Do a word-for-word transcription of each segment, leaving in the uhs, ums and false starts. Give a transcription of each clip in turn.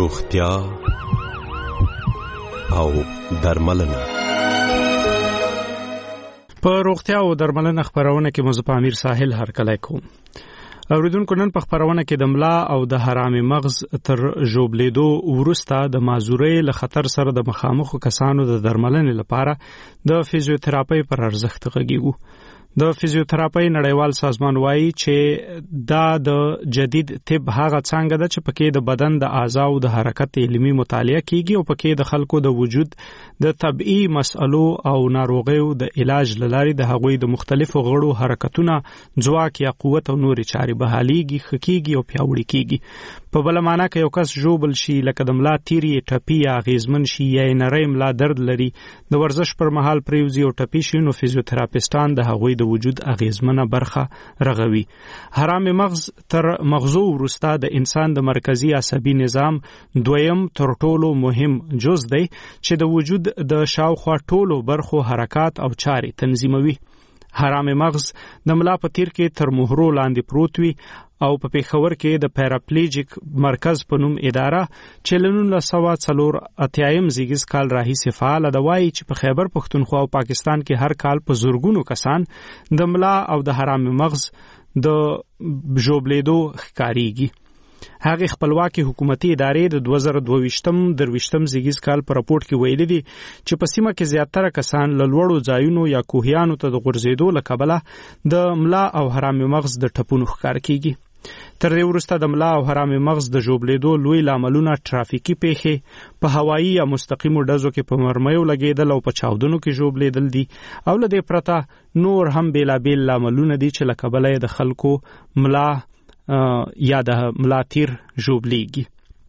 روغتیا او درملنه. په روغتیا او درملنه خبرونه کې مزه امیر ساحل هرکلی کوم. اوریدونکو نن په خبرونه کې د ملا او د حرام مغز تر جوړېدو وروسته د معذورۍ له خطر سره د مخامخ کسانو د درملنې لپاره د فزیوتراپي پر ارزښت غږیږو. د فزیوتراپي نړیوال سازمان وایي چې دا د جدید طب هغه څنګه ده چې پکې د بدن د اعضاو د حرکت علمي مطالعه کیږي او پکې د خلکو د وجود د طبيعي مسئلو او ناروغیو د علاج لاري د هغوی د مختلفو غړو حرکتونه ځواک یا قوت او نوري چاري بحاليږي خکېږي او پیاوړي کیږي. په بل معنا کې یو کس جوبل شي لکه د ملا تیری ټپي یا غیزمن شي یا نری ملا درد لري د ورزش پر مهال پریوزي او ټپي شي نو فزیوتراپیستان د هغوی د وجود اغیزمنه برخه رغوي. حرام مغز تر مغزو وروسته د انسان د مرکزی عصبي نظام دویم تر ټولو مهم جز دی چې د وجود د شاوخوا ټولو برخو حرکات او چاري تنظیموي. حرام مغز د ملا په تیر کې تر مهرو لاندې پروت وي او په پیښور کې د پیراپلیجیک مرکز په نوم اداره چې له نولس سوه څلور اتیایم زیږیز کال راهیسې فعاله ده. وایي چې په خیبر پښتونخوا او پاکستان کې هر کال په زورګونو کسان د ملا او د حرام مغز د جوړېدو ښکاریږي. هغه خپلواکي حکومتي ادارې د دوه زره دوه ویشتم درویشتم زیږیز کال په راپورټ کې ویلي دي چې په سیمه کې زیاتره کسان له لوړو ځایونو یا کوهیانو ته د غورځېدو له کبله د ملا او حرام مغز د ټپونو ښکار کیږي. تر دې وروسته د ملا او حرام مغز د جوړېدو لوی لاملونه ټرافیکي پیښې په هوایي یا مستقیمو ډزو کې په مرمیو لګېدل او په چاودنو کې جوړېدل دي او له دې پرته نور هم بیلابیل لاملونه دي چې له کبله د خلکو ملا یا د ملا تیر جوړېږي.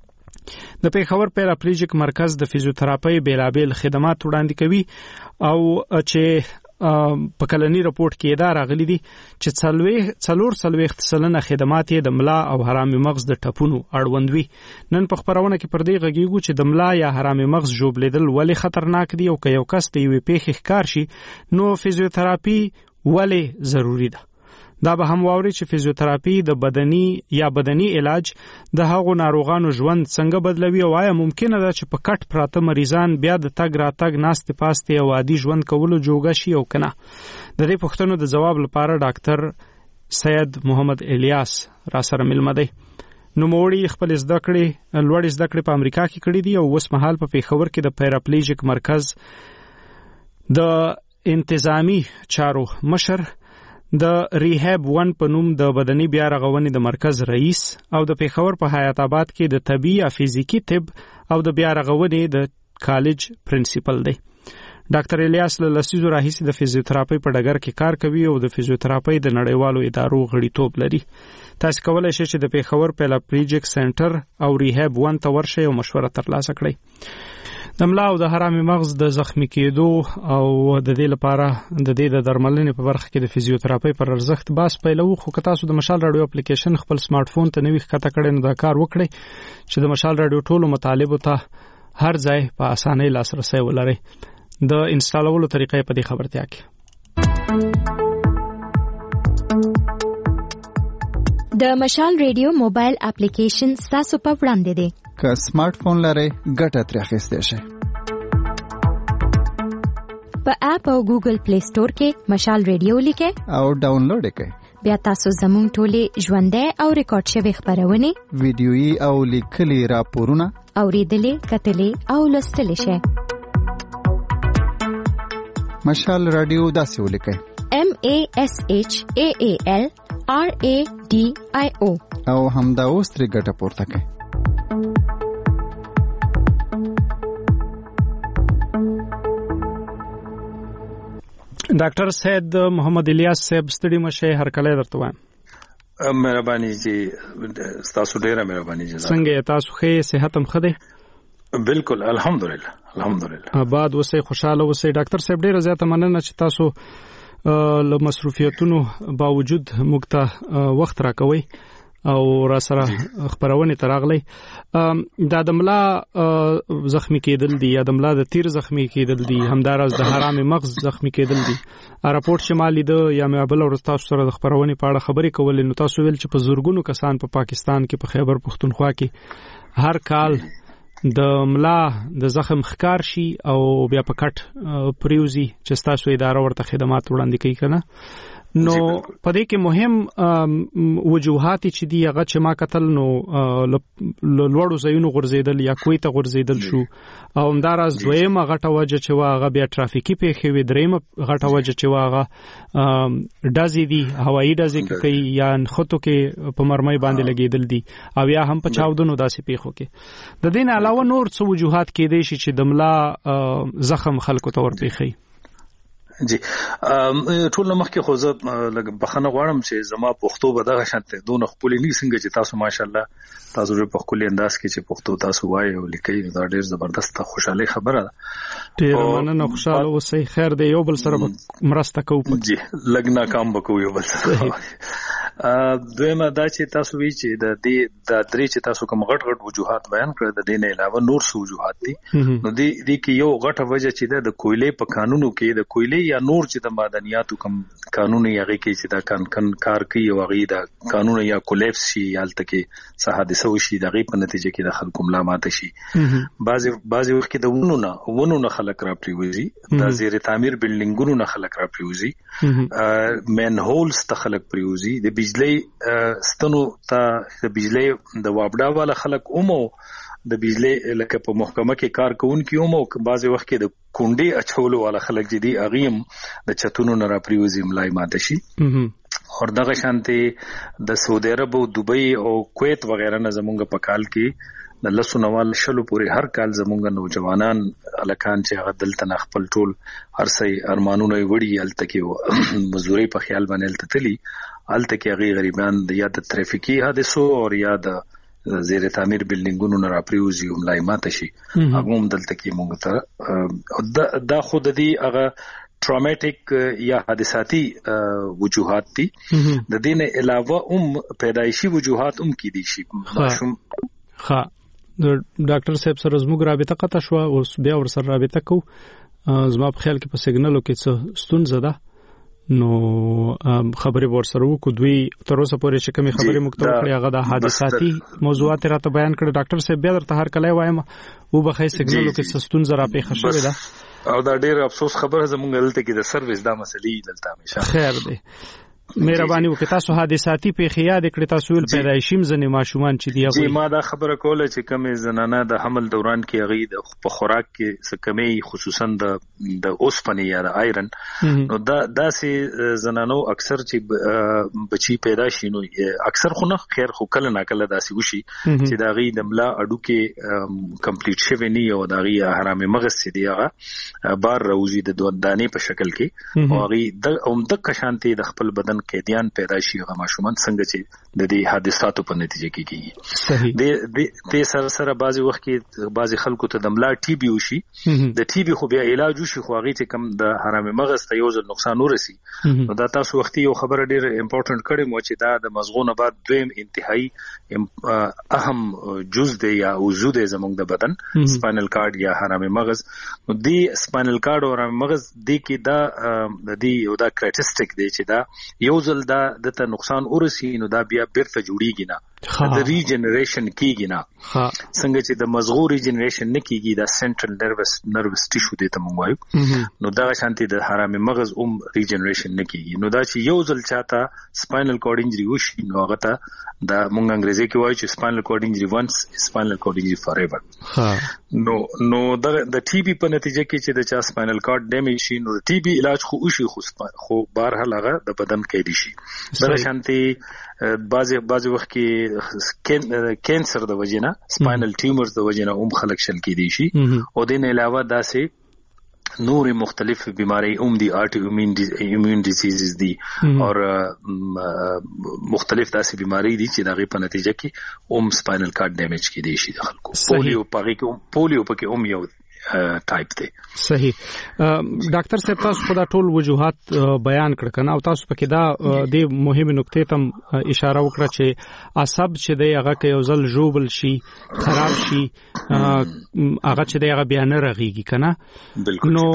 د پیښور پیراپلیجیک مرکز د فزیوتراپي بیلابیل خدمات وړاندې کوي او چې په کلنی راپورټ کې دا راغلي دي چې څلور څلوېښت سلنه خدمات یې د ملا او حرام مغز د ټپونو اړوند وي. نن په خبرونه کې پر دې غږیږو چې د ملا یا حرام مغز جوړېدل ولې خطرناک دي او که یو کس د یوې پیښې ښکار شي نو فزیوتراپي ولې ضروری ده. دا به هم واوري چې فزیوتراپي د بدني یا بدني علاج د هغو ناروغانو ژوند څنګه بدلوي او آیا ممکنه ده چې په کټ پراته مریضان بیا د تګ راتګ ناستې پاستې او عادي ژوند کولو جوګه شي او کنه. د دې پوښتنو د جواب لپاره ډاکټر سید محمد الیاس را سره ملمه دی. نوموړي خپل زده کړې لوړې زده کړې په امریکا کې کړې دي او اوس مهال په پیښور کې د پیراپلیجیک مرکز د انتظامی چارو مشر، د ریهاب ون په نوم د بدني بیا رغونې د مرکز رئیس او د پیښور په حیات آباد کې د طبي یا فزیکی طب او د بیا رغونې د کالج پرنسپل دی. ډاکټر الیاس له لسیزو راهیسې د فزیوتراپي په ډګر کې کار کوي او د فزیوتراپي د نړیوالو ادارو غړیتوب لري. تاسو کولای شئ چې د پیښور پیراپلیجیک سنټر او ریهاب ون ته ورشئ او مشوره ترلاسه کړئ. د ملا او د حرام مغز د زخمی کېدو او د دې لپاره د دې د درملنې په برخه کې د فزیوتراپي پر ارزښت باس پیلو. خو که تاسو د مشال رادیو اپلیکیشن خپل سمارټ فون ته نوی ښکته کړئ نو دا کار وکړئ چې د مشال رادیو ټولو مطالبو ته هر ځای په اسانۍ لاسرسی ولرئ. د انسټالولو طریقې په دې خبرتیا کې د مشال رادیو موبایل اپلیکیشن تاسو په وړاندې دی. که سمارټ فون لرئ ګټه ترې اخیستی شئ. په اپ او ګوګل پلی سٹور کې مشال رادیو لیکئ او ډاونلوډ یې کړئ. بیا تاسو زموږ ټولې ژوندۍ او ریکارډ شوې خبرونه، ویډیويي او لیکلي راپورونه اوریدلې، کتلې او لوستلې شئ. مشال رادیو داسې ولیکئ: M A S H A A L R A D I O او همدا اوس ترې ګټه پورته کړئ. ډاکټر سید محمد الیاس صاحب ستړي مشه هر کله درته وایم. مهرباني جی، تاسو ډیره مهرباني جی. څنګه تاسو ښه صحت هم ښه دی؟ بالکل الحمدلله الحمدلله. آباد اوسئ، خوشاله اوسئ. ډاکټر صاحب ډیره زیاته مننه چې تاسو له مصروفیتونو باوجود موږ ته وخت راکوي او را سره خبرونه تراغلي. دا د ملا زخمی کېدل دي یا د ملا د تیر زخمی کېدل دي، همدارس د حرام مغز زخمی کېدل دي. راپورټ شمالي د یا مبل او تاسو سره د خبرونه په اړه خبرې کولې نو تاسو ویل چې په زورګونو کسان په پاکستان کې په خیبر پښتونخوا کې هر کال د ملا د زخم ښکار شي او بیا په کټ پریوزي چې تاسو اداره ورته خدمات وړاندې کوي کنه نو پدې کې مهم وجوهات چې دی هغه چې ما کتل نو لوړو ځایونو غورځیدل یا کوی ته غورځیدل شو او همداراز دویمه غټه وجه چې واغه بیا ترافیکي پیښې وي دریمه غټه وجه چې واغه دازي دي هوایي دازي کوي یا خطو کې په مرمۍ باندې لګیدل دي او یا هم په چاودنو داسې پیښو کې د دین علاوه نور څه وجوهات کې دي چې د ملا زخم خلکو ته ورپېخي جی ټول مخکې خو زه لږ بخنه غواړم چې زما پښتو به دغه شانته دونه خپل نه څنګه چې تاسو ماشاءالله تاسو په خپل انداز کې چې پښتو تاسو وایي او لیکي دا ډېر زبردست خوشاله خبره ده ډېر مننه خوشاله اوسئ خیر دی یو بل سره مرسته کوو جی لږ ناکام بکو یو بل سره دویمه دا چې تاسو وی چې د دې د درې چې تاسو کوم غټ غټ وجوهات بیان کړل د دې نه علاوه نور څه وجوهات دي نو دې دې کې یو غټه وجه چې د کویلې په قانونو کې د کویلې یا نور چې د معدنیاتو کوم قانون یې هغه کې چې دا کان کان کار کوي او هغه د قانون یا کولیپس شي یالته کې څه حادثه وشي د غي په نتیجه کې د خلکو ملا ماته شي بعضي بعضي وخت کې د ونو نه ونو نه خلک را پریوزي د زیر تعمیر بلډینګونو نه خلک را پریوزي مین هولز ته خلک پریوزي د بجلی ستنو ته د بجلی د وابډا والا خلک اومو د بجلی لکه په محکمه کې کار کوونکي اومو بعضي وخت کې د کونډي اچولو والا خلک جدي اغیم د چتونو نه را پریوزي ملای ماته شي اور دغه شانته د سعودي عرب او دوبۍ او کویت وغیرہ نه زمونږ په کال کې د لسو نوال شلو پورې هر کال زمونږ نوجوانان الکان چې هغه دلته خپل ټول هرڅي ارمانونه وړي الته کې مزدوري په خیال باندې الته تلي الته کې هغه غریبان د یا د ترافیکي حادثو او یا د زیر تعمیر بلډینګونو نه را پریوزي او ملای ماته شي هغه هم دلته کې مونږ ته دا خود دی هغه ټرامیټک یا حادثاتي وجوهات دي د دې نه علاوه هم پیدایشي وجوهات هم کې دي شي ماشوم ها ډاکټر صاحب سره زموږ رابطه قطع شو او بیا ور سره رابطه کو زما په خیال کې په سیګنالو کې څه ستونزه ده نو خبرې ورسره وکړو دوی تر اوسه پورې چې کومې خبرې مکتوب کړې هغه د حادثاتي موضوعات راته بیان کړي ډاکټر صاحب بیا درته هر کله وایم او به خې سیګنالو کې ستونزه را پیښه شوې ده او دا ډېر افسوس خبره زموږ دلته کې د سرویس دا مسلې دلته همیشه خیر دی مهرباني وکړئ تاسو حادثاتي پیښې یاد کړئ تاسو ول پیدایشیم ځنې ماشومان چې دی هغه ما دا خبره کوله چې کومې زنانه د حمل دوران کې هغه د په خوراک کې څه کمی خصوصا د د اوسپنې یا د آیرن نو دا داسې زنانو اکثر چې بچي پیدا شي نو اکثر خو نه خیر خو کله نه کله داسې وشي چې دا غي د ملا اډو کې کمپلیټ شوی نه او دا غي حرام مغز سي دی هغه بار روزي د دانې په شکل کې او غي د اومده کشانتي د خپل بدن قیدیان پیدا شي هغه ماشومان څنګه چې د دې حادثاتو په نتیجه کې کیږي صحیح د د سره سره بعضي وخت کې بعضي خلکو ته د ملا ټي بي وشي د ټي بي خو بیا علاج وشي خو هغه چې کم د حرام مغز ته یو ځل نقصان ورسي نو دا تاسو وختي یو خبره ډیره امپورټنت کړي مو چې دا د مزغونه بعد دویم انتهایی اهم جز دی یا عضو دی زموږ د بدن سپاینل کارډ یا حرام مغز نو دی سپاینل کارډ او حرام مغز دی کې دا د دې یو دا کرایټیسټک دی چې دا یو ځل دا د ته نقصان ورسي نو دا بیا بیرته جوړیږي نه د ریجنریشن کیږي نه څنګه چې د مزغو ریجنریشن نه کیږي دا سنټرل نروس نروس ټیشو دی ته مونږ وایو نو دا شانتي د حرام مغز هم ریجنریشن نه کیږي نو دا چې یو ځل چاته سپاینل کارډ انجری وشي نو هغه ته دا مونږ انګریزي کې وایو چې سپاینل کارډ انجری وانس سپاینل کارډ انجری فار ایور نو نو د ټي بي په نتیجه کې چې د چا سپاینل کارډ ډیمیج شي نو ټي بي علاج خو وشي خو خو بهرحال هغه د بدن کې دي شي دا شانتي بعضي بعضي وخت کې کینسر د وجنه سپاینل ټیومرز د وجنه هم خلک شل کې دي شي او د نه علاوه داسې نور مختلف بیماری هم دي آرټي ایمیون ډیزیزز دي او مختلف داسې بیماری دي چې دغه په نتیجه کې هم سپاینل کارډ ډیمیج کې دي شي د خلکو پولیو پغې کې پولیو پکې هم یو ټایپ دی صحیح ډاکټر صاحب تاسو په دا ټول وجوهات بیان کړ کنه او تاسو پکې دا د مهمه نقطې ته اشاره وکړه چې عصب چې دی هغه کې یو ځل جوبل شي خراب شي هغه چې دی هغه بیا نه رغيږي کنه بالکل نو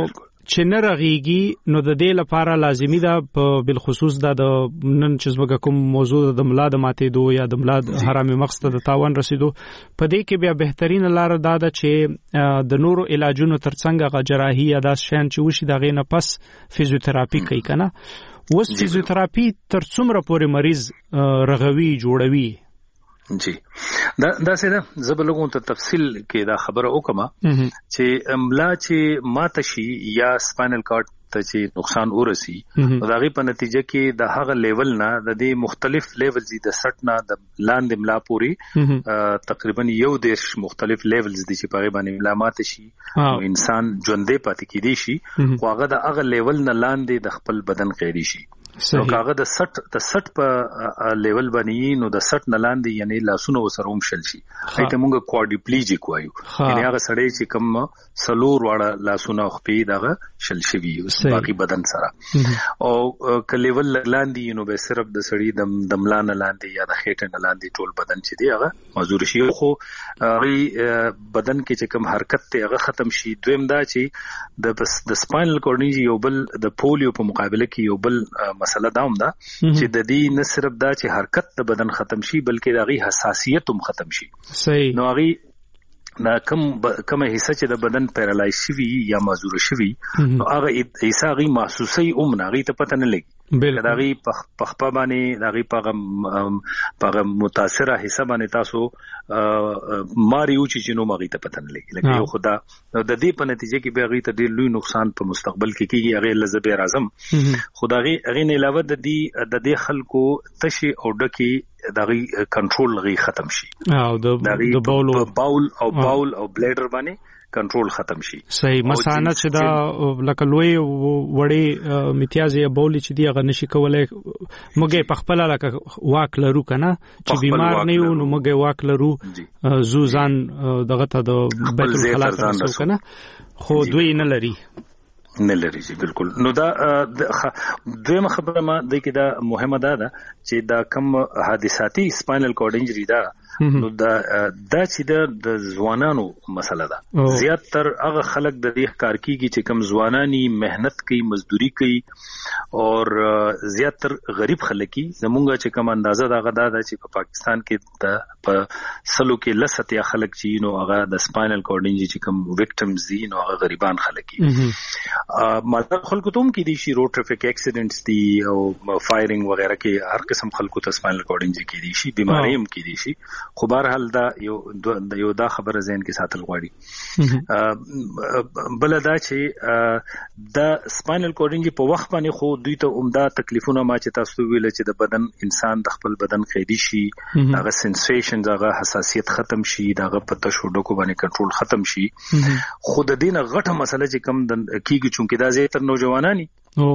چې نه رغيږي نو د دې لپاره لازمي ده په بالخصوص د نن چې زموږ کوم موضوع د ملا د ماتېدو یا د ملا حرامي مغز ته د تاوان رسیدو په دې کې بیا بهترین لار دا ده چې د نورو علاجونو ترڅنګ غ جراحي یا داس شان چې وشي د غینه پس فزیوتراپي کوي کنه. وس فزیوتراپي تر څومره پورې مریض رغوي جوړوي؟ جی دا دا څه زه به لګون ته تفصیل کې دا خبره وکم چې ملا چې ماته شي یا سپاینل کارډ ته چې نقصان ورسي دا غي په نتیجه کې د هغه لیول نه د دې مختلف لیولز د سټ نه د لاندې ملا پوری تقریبا یو دیش مختلف لیولز دي چې په باندې ملا ماته شي انسان ژوندې پاتې کیدی شي خو هغه د هغه لیول نه لاندې د خپل بدن قیدی شي. نو کاغه د سټ د سټ په لیول باندې نو د سټ نه لاندې یعنی لاسونه وسروم شل شي ایته مونږه کوادریپلیجیک وایو یعنی هغه سړی چې کوم سلور واړه لاسونه خپې دغه شل شوی باقي بدن سره او ک لیول لاندې نو به صرف د سړی د دملان لاندې یا د خېټه نه لاندې ټول بدن چې دی هغه مزور شي خو هغه بدن کې چې کوم حرکت ته هغه ختم شي. دویم دا چې د د سپاینل کورډ یو بل د پولیو په مقابله کې یو بل مسله دا هم ده چې د دې نه صرف دا چې حرکت د بدن ختم شي بلکې د غي حساسیت هم ختم شي. صحیح. نو غي دا کم کومه حصہ چې د بدن پیرالایز شوی یا معذور شوی نو هغه حصہ غي محسوسي اوم نه غي ته پته نه لګي دا غي پخپا باندې دا غي په په متاثره حصہ باندې تاسو ماریو چې نو مغي ته پته نه لګي لکه یو خدا د دې په نتیجه کې به غي ته ډیر لوی نقصان په مستقبل کې کیږي هغه لزبیر اعظم خدای غي نه علاوه د دې د دې خلکو تشي او ډکی دغه کنټرول غي ختم شي او د باول باول او باول او بلیډر باندې کنټرول ختم شي. صحیح. مثانه چې دا لکه لوی وړي امتیاز یا باول چې دی هغه نشي کولای موږ په خپل لکه واک لرو کنه چې بیمار نه یو نو موږ واک لرو زوزان دغه ته د بیت الخلا رسو کنه خو دوی نه لري نه لري جی بالکل. نو دا دویمه خبره ما د کې دا مهمه ده چې دا کم حادثاتي سپاینل کورډ انجری دا نو دا دا چې د ځوانانو مسله ده. زیات تر هغه خلک د دې کار کیږي چې کم ځوانانی مهنت کوي مزدوري کوي او زیات تر غریب خلک کی زمونږه چې کم اندازه دا غدا ده چې په پاکستان کې د په سلو کې لسته یا خلک چې نو هغه د سپاینل کورډ انجری چې کم وکټمز دي نو هغه غریبان خلک کی ماده خلکو ته هم کې دي شي روډ ټریفیک اکسیډنټس دي او فایرینګ وغیرہ کې هر قسم خلکو ته سپاینل کورډ انجری کې دي شي بیماری هم کې دي شي خو بهرحال دا یو یو دا خبره ذهن کې ساتل غواړي. بل دا چې دا سپاینل کورډ انجری په وخت باندې خو دوی ته عمده تکلیفونه ما چې تاسو ویل چې د بدن انسان د خپل بدن قیدی شي هغه سنسیشنز هغه حساسیت ختم شي هغه پته شو ډکو باندې کنټرول ختم شي خود دینه غټه مسله چې کم کیږي چونکه دا زه تر نوجوانانی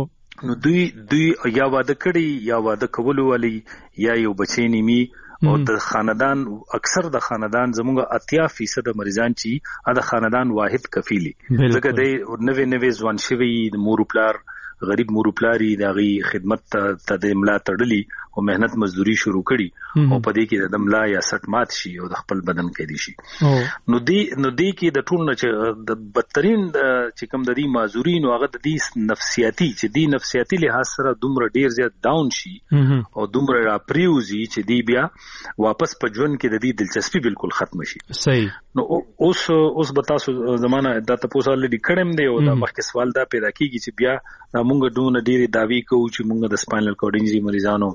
نو دوی دوی یا واده کړي یا واده کول ولي یا یو بچی نیمي او د خاندان اکثر د خاندان زموږه اتیا فیصد مریضان چې د خاندان واحد کفیلی ځکه د نوې نوې ځوان شوی د مور پلار غریب مور پلاری د غي خدمت ته د املا تړلی او مهنت مزدوري شروع کړي او په دې کې د املا یا سټ مات شي او د خپل بدن کې دي شي نو دی نو دی کې د ټول نه چې د بدترین چې کوم د دې معذوري نو هغه د دې نفسیاتی چې دی نفسیاتی لحاظ سره دومره ډیر زیات ډاون شي او دومره را پریوزي چې دی بیا واپس په ژوند کې د دې دلچسپي بالکل ختم شي. صحیح. نو اوس اوس به تاسو زمانہ د تاسو لري کړم دی او د مخکې سوال دا پیدا کیږي چې بیا موږ دونه ډېری داوی کوو چې موږ د سپاینل کورډ انجری مریضانو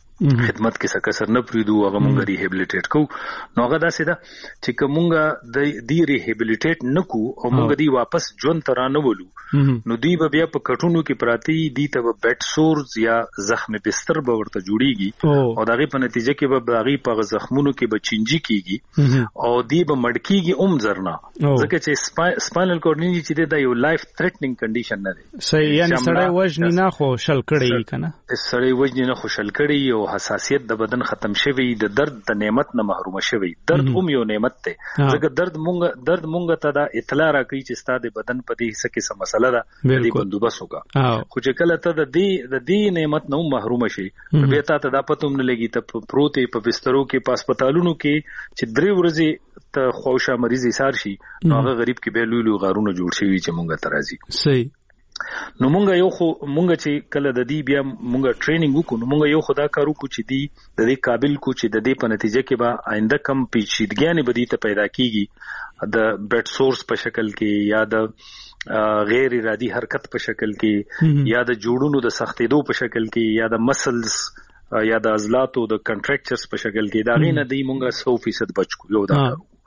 خدمت کې څه کسر نه پریدو هغه موږ ریهابلیټیټ کوو نو هغه داسې ده چې کومه د دې ریهابلیټیټ نکو او موږ دی واپس ژوند ته رانولو نو دی به بیا په کټونو کې پراتی دی ته بیډ سورز یا زخم بستر به ورته جوړیږي او دغه په نتیجه کې به دغه په زخمونو کې به چینجی کیږي او دی به مړکیږي عمر زرنا ځکه چې سپاینل کورډ انجری چې د یو لایف تھریټنینګ کنډیشن نه دی. صحیح. یعنی سړی وجنی نه خو شل کړي کنه سړی وجنی نه خو شل کړي او حساسیت د بدن ختم شوی د درد د نعمت نه محروم شوی درد هم یو نعمت ته ځکه درد مونږ درد مونږ ته دا اطلاع راکړي چې ستاسو بدن په دې حصہ کې څه مسله ده دې بندوبست وکړه خو چې کله ته د دې د دې نعمت نه محروم شي بیا ته دا پته هم نه لګي ته پروتې په بسترو کې په هسپتالونو کې چې درې ورځې ته خوشا مریض ایثار شي نو هغه غریب کې به لوی لوی غارونه جوړ شي چې مونږ ته راځي. صحیح. نو مونږ یو خو مونږ چې کله د دې بیا مونږ ټریننګ وکړو نو مونږ یو خدا کارو کو چې دی د دې قابل کو چې د دې په نتیجه کې به آینده کم پیچیدګیاں بدی ته پیدا کیږي د بیډ سورس په شکل کې یا د غیر ارادي حرکت په شکل کې یا د جوړونو د سختېدو په شکل کې یا د مسلز یا د عضلاتو د کنټراکچرز په شکل کې دا غینه دی مونږ سو فیصد بچ کو یو دا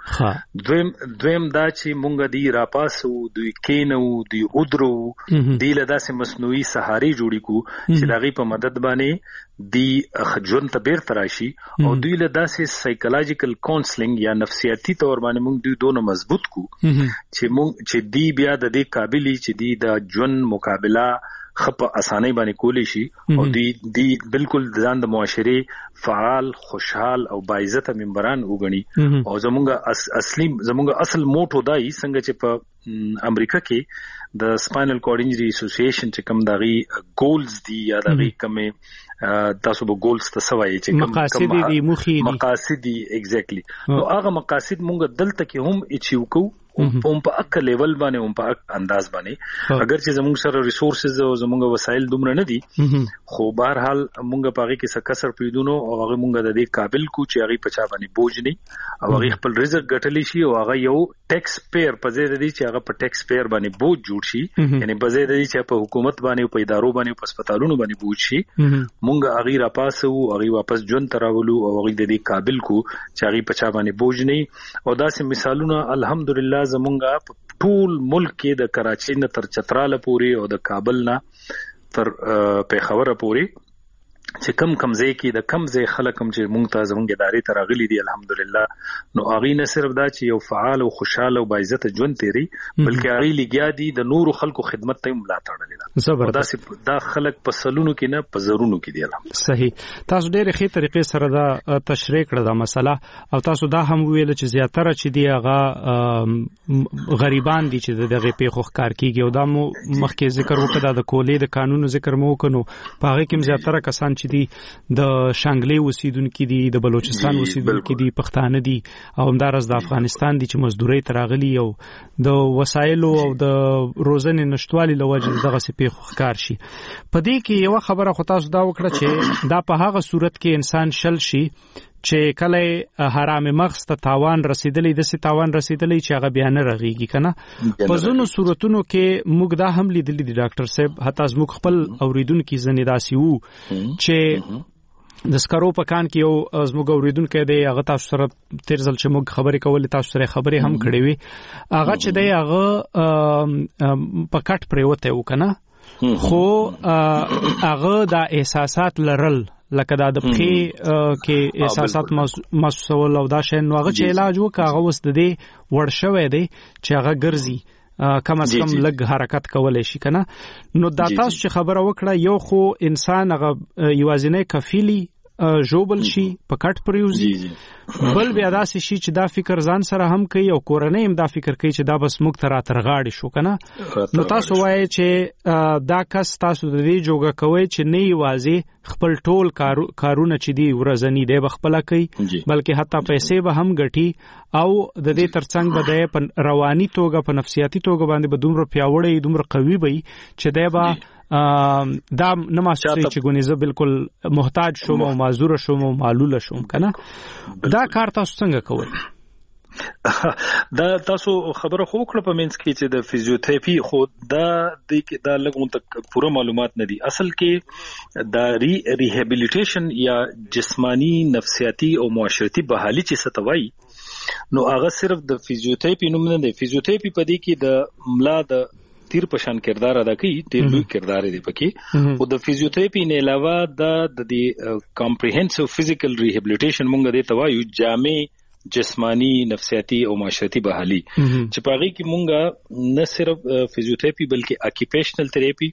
دویم دویم دا چې مونږ دی راپاسو دوی کینو دی ودرو دی له داسې مصنوعي سهاري جوړی کو چې دغه په مدد باندې دی خجون ته بیر تراشي او دوی له داسې سایکولوژیکل کاونسلینګ یا نفسیاتی تور باندې مونږ دوی دونه مضبوط کو چې مونږ چې دی بیا د دې قابلیت چې دی د جون مقابله خپ اسانه باندې کولی شي او دی دی بالکل ځان د معاشري فعال خوشحال او باعزت ممبران وګڼي او زمونږ اصلي زمونږ اصل موټو دای څنګه چې په امریکا کې د سپاینل کورډ انجری اسوسییشن چې کوم دغه ګولز دی یا دغه کوم تاسو به ګولز ته سوای چې کوم مقاصد دي مخې دي مقاصد دي ایگزیکټلی نو هغه مقاصد مونږ دلته کې هم اچیو کو هم په اک لیول باندې هم په اک انداز باندې اگر چې زموږ سره ریسورسز او زموږ وسایل دومره نه دي خو بهر حال مونږ په هغه کې څه کسر پیدونو او هغه مونږ د دې قابل کو چې هغه پچا باندې بوج نه او هغه خپل رزق ګټلی شي او هغه یو ټیکس پیر په ځای د دې چې هغه په ټیکس پیر باندې بوج جوړ شي یعنی په ځای د دې چې په حکومت باندې په ادارو باندې په هسپتالونو باندې بوج شي مونږ هغه را پاسو هغه واپس جون تراولو او هغه د دې قابل کو چې هغه پچا باندې بوج نه او داسې مثالونه الحمدلله زمونږه ټول ملک کې د کراچۍ نه تر چتراله پوري او د کابل نه تر پیښور پوري چې کم کم ځای کې د کم ځای خلک هم چې مونږ ته زمونږ ادارې ته راغلي دي الحمدلله نو هغه نه صرف دا چې یو فعال او خوشاله او باعزت ژوند تیری بلکې هغه لګیا دي د نورو خلکو خدمت ته ملاتړ لري زبردست دا خلک په سلونو کې نه په زرونو کې دي الحمدلله صحیح تاسو ډېر ښه طریقې سره دا تشریح کړه دا مسله او تاسو دا هم ویل چې زیاتره چې دی هغه غریبان دي چې دغه پیښو ښکار کیږي او دا مو مخکې ذکر وکړه د کولې د قانون ذکر مو وکړو په هغه کې زیاتره کسان چې دي د شانګلې اوسیدونکو دي د بلوچستان اوسیدونکو دي پښتانه دي او همدارس د افغانستان دي چې مزدوري تراغلي او د وسایلو او د روزنې نشټوالي لوجه دغه سپېخ ښکار شي په دې کې یو خبره خو تاسو دا وکړه چې دا په هغه صورت کې انسان شل شي چې کله حرام مغز ته تاوان رسیدلې د سي تاوان رسیدلې چې هغه بیان رغيږي کنه په زونو صورتونو کې موږ دا هم لیدلې دي ډاکټر صاحب حتی موږ خپل اوریدونکو زنیداسي وو چې د سکرو په کان کې یو زموږ اوریدونکو دی هغه تاسو سره تیر ځل چې موږ خبرې کولې تاسو سره خبرې هم کړې وي هغه چې دی هغه په کټ پریوته و کنه خو هغه د احساسات لرل لکه دا د پخې کې احساسات مسول او دا شین نو هغه چې علاج وکړه هغه وس د دې ورشوي دی چې هغه ګرځي کم از کم لګ حرکت کولای شي کنه نو دا تاسو چې خبره وکړه یو خو انسان هغه یوازینی کفیلی جوبل شي په کټ پریوزي بل بیا داسې شي چې دا فکر ځان سره هم کوي او کورنۍ هم دا فکر کوي چې دا بس موږ ته راترغاړي شو کنه نو تاسو وایي چې دا کس تاسو د دې جوګه کوي چې نه یوازې خپل ټول کارونه چې دی ورځنی دی بخپله کوي بلکې حتی پیسې به هم ګټي او د دې ترڅنګ به د رواني توګه په نفسیاتي توګه باندې به دومره پیاوړی دومره قوي وي چې دی به دا نه محسوسي چې ګونیزه بالکل محتاج شوم او معذور شوم او معلول شوم کنه دا کار تاسو څنګه کوئ دا تاسو خبره خو کړه په منځ کې چې د فزیوتراپي خو دا د دا لګون تک پوره معلومات نه دي اصل کې دا ری ریهابیلیټیشن یا جسمانی نفسیاتی او معاشرتي بحالي چې ستوي نو هغه صرف د فزیوتراپي نوم نه دی فزیوتراپي په دې کې د ملا د تیر پشان کردار ادا کوي تیر لوی کردار دی پکې او د فزیوتراپي نه علاوه د د کمپریهنسیو فزیکل ریهابیلیټیشن مونږ د توایو جامع جسمانی نفسیاتی او معاشرتي بحالي چې پاغي کې مونږه نه صرف فزیوتراپي بلکې اکیپیشنل تھراپي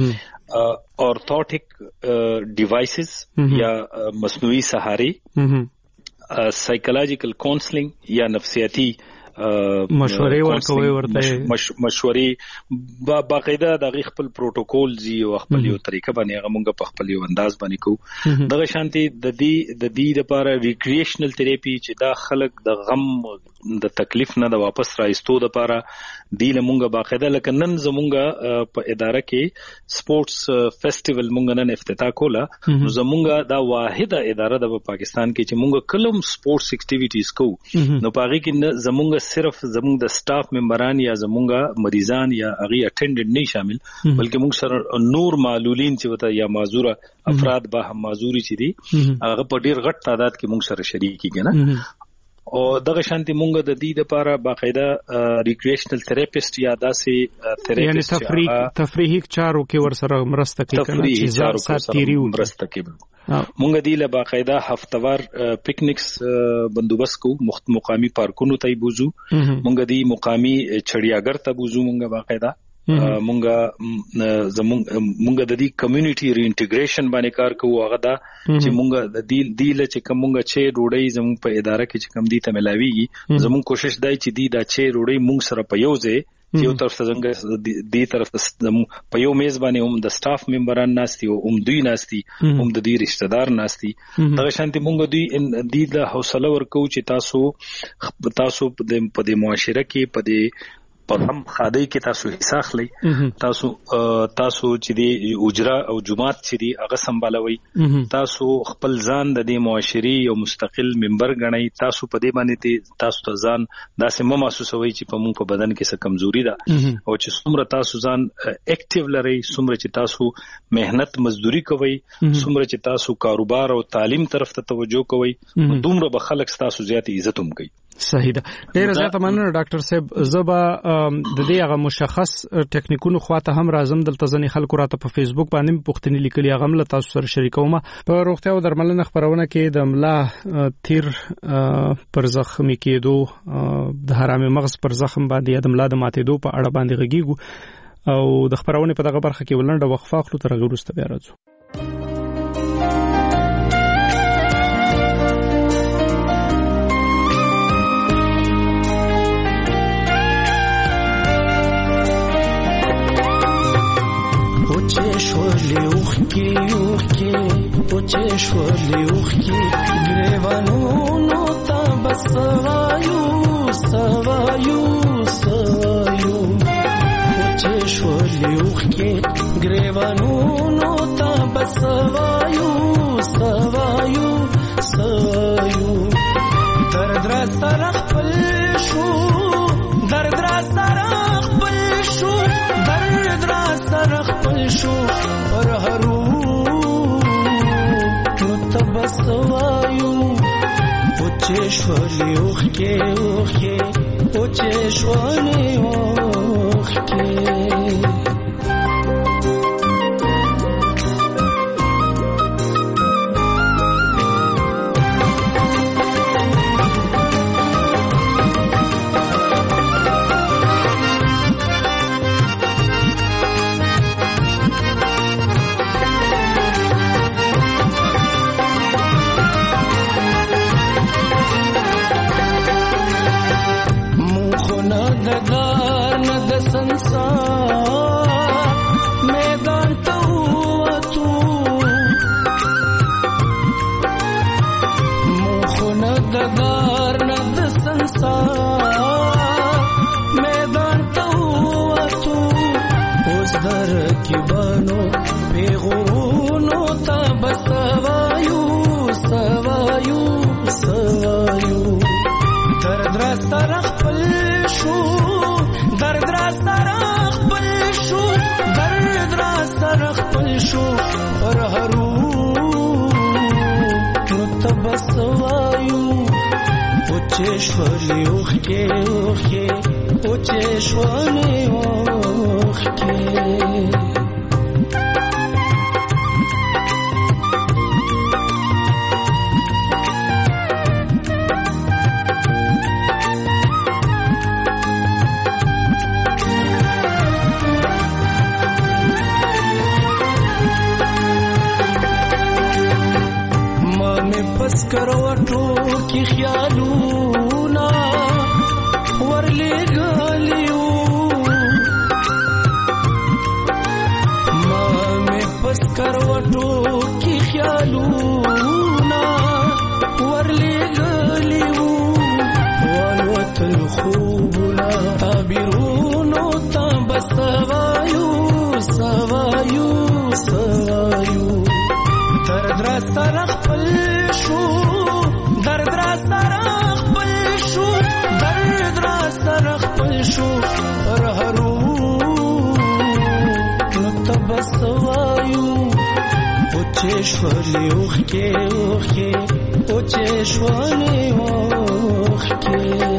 اورتھوټیک ډیوایسز یا مصنوعي سہارے سائیکولوژیکل کاونسلنگ یا نفسیاتی مشورې ورکوي ورته مشورې باقاعده د خپل پروتوکول زی او خپل یو طریقه باندې هغه مونږ په خپل یو انداز باندې کوو دغه شانتي د دې د دې لپاره ریکریشنل تھراپي چې دا خلک د غم د تکلیف نه د واپس راایستو لپاره دی لمونږه باقاعده لکه نن زمونږه په اداره کې سپورتس فیسټیوال مونږ نن افتتاح کوله نو زمونږه دا واحده اداره د پاکستان کې چې مونږ کلم سپورتس اکټیویټیز کوو نو پاره کې زمونږه صرف زمونږ د سټاف ممبران یا زمونږه مریضان یا اغي اټینډنټ نه شامل بلکې مونږ سره نور معلولین چې وته یا معذوره افراد به هم معذوري چي دي هغه په ډیر غټ تعداد کې مونږ سره شریک کیږي نه او دغه شانتي مونږ د دې لپاره باقاعده ریکریشنل تھراپیست یا داسې تھراپیست یعنی تفریح تفریحي چارو کې ورسره مرسته کوي کنه چې ځار ساتيري مرسته کوي مونږ دی له باقاعده هفتوار پکنیکس بندوبست کو مقامی پارکونو ته بوزو مونږ دی مقامی چړیاګر ته بوزو مونږ باقاعده مونږه زمونږ مونږ د دې کمیونټي ری انټیګریشن باندې کار کوو هغه دا چې مونږ د دې دی له چې کومه چې ډوډۍ زموږ په اداره کې چې کم دي ته ملاويږي زموږ کوشش دی چې دی دا چې ډوډۍ مونږ سره په یو ځای یو طرف څنګه دې طرف په یو میز باندې هم د سټاف ممبران ناشتي او هم دوی ناشتي هم د دې رشتہ دار ناشتي دا شانتي مونږ دوی دې د حوصله ورکو چې تاسو تاسو په دې معاشره کې په دې په هم خادي کې تاسو حصہ اخلي تاسو تاسو چې دی اجرا او جماعت چې دی هغه سمبالوي تاسو خپل ځان د دې معاشري یو مستقل ممبر غنئ تاسو په دې باندې تاسو ته ځان داسې مو محسوسوي چې په مونږ په بدن کې څه کمزوري ده او چې څومره تاسو ځان اکټیو لري څومره چې تاسو مهنت مزدوري کوي څومره چې تاسو کاروبار او تعلیم طرف ته توجه کوي دومره به خلک تاسو زیات عزت هم کوي صحیح ده ډیر زیاته مننه ډاکټر صاحب زبا د دې هغه مشخص ټیکنیکونو خواته هم راځم دلته ځنې خلکو راته په فیسبوک باندې پوښتنې لیکلي هغه مل تاسو سره شریکوم په روغتیا او درملنه خبرونه کې د ملا تیر پر زخمی کېدو د حرام مغز پر زخم باندې د ملا د ماتېدو په اړه باندې غږیږو او د خبرونه په دغه برخه کې ولنډه وقفه اخلو تر هغه وروسته بیا راځو شورلی اوخکی اوخکی پوچه شورلی اوخکی گریوانونو تا بسوایو سوایو سوایو پوچه شورلی اوخکی گریوانونو تا بسوایو سوایو سوایو درد را سرخ پل شو درد را سرخ پل شو درد را سرخ پل شو پر هرو متبسوایو پوچه شولی اوخی اوخی پوچه شولی اوخی شولی اوخی اوخی پوچه شولی اوخی مامی پس کروٹو کی خیالونا چشوانی اوخی اوخی او چشوانی اوخی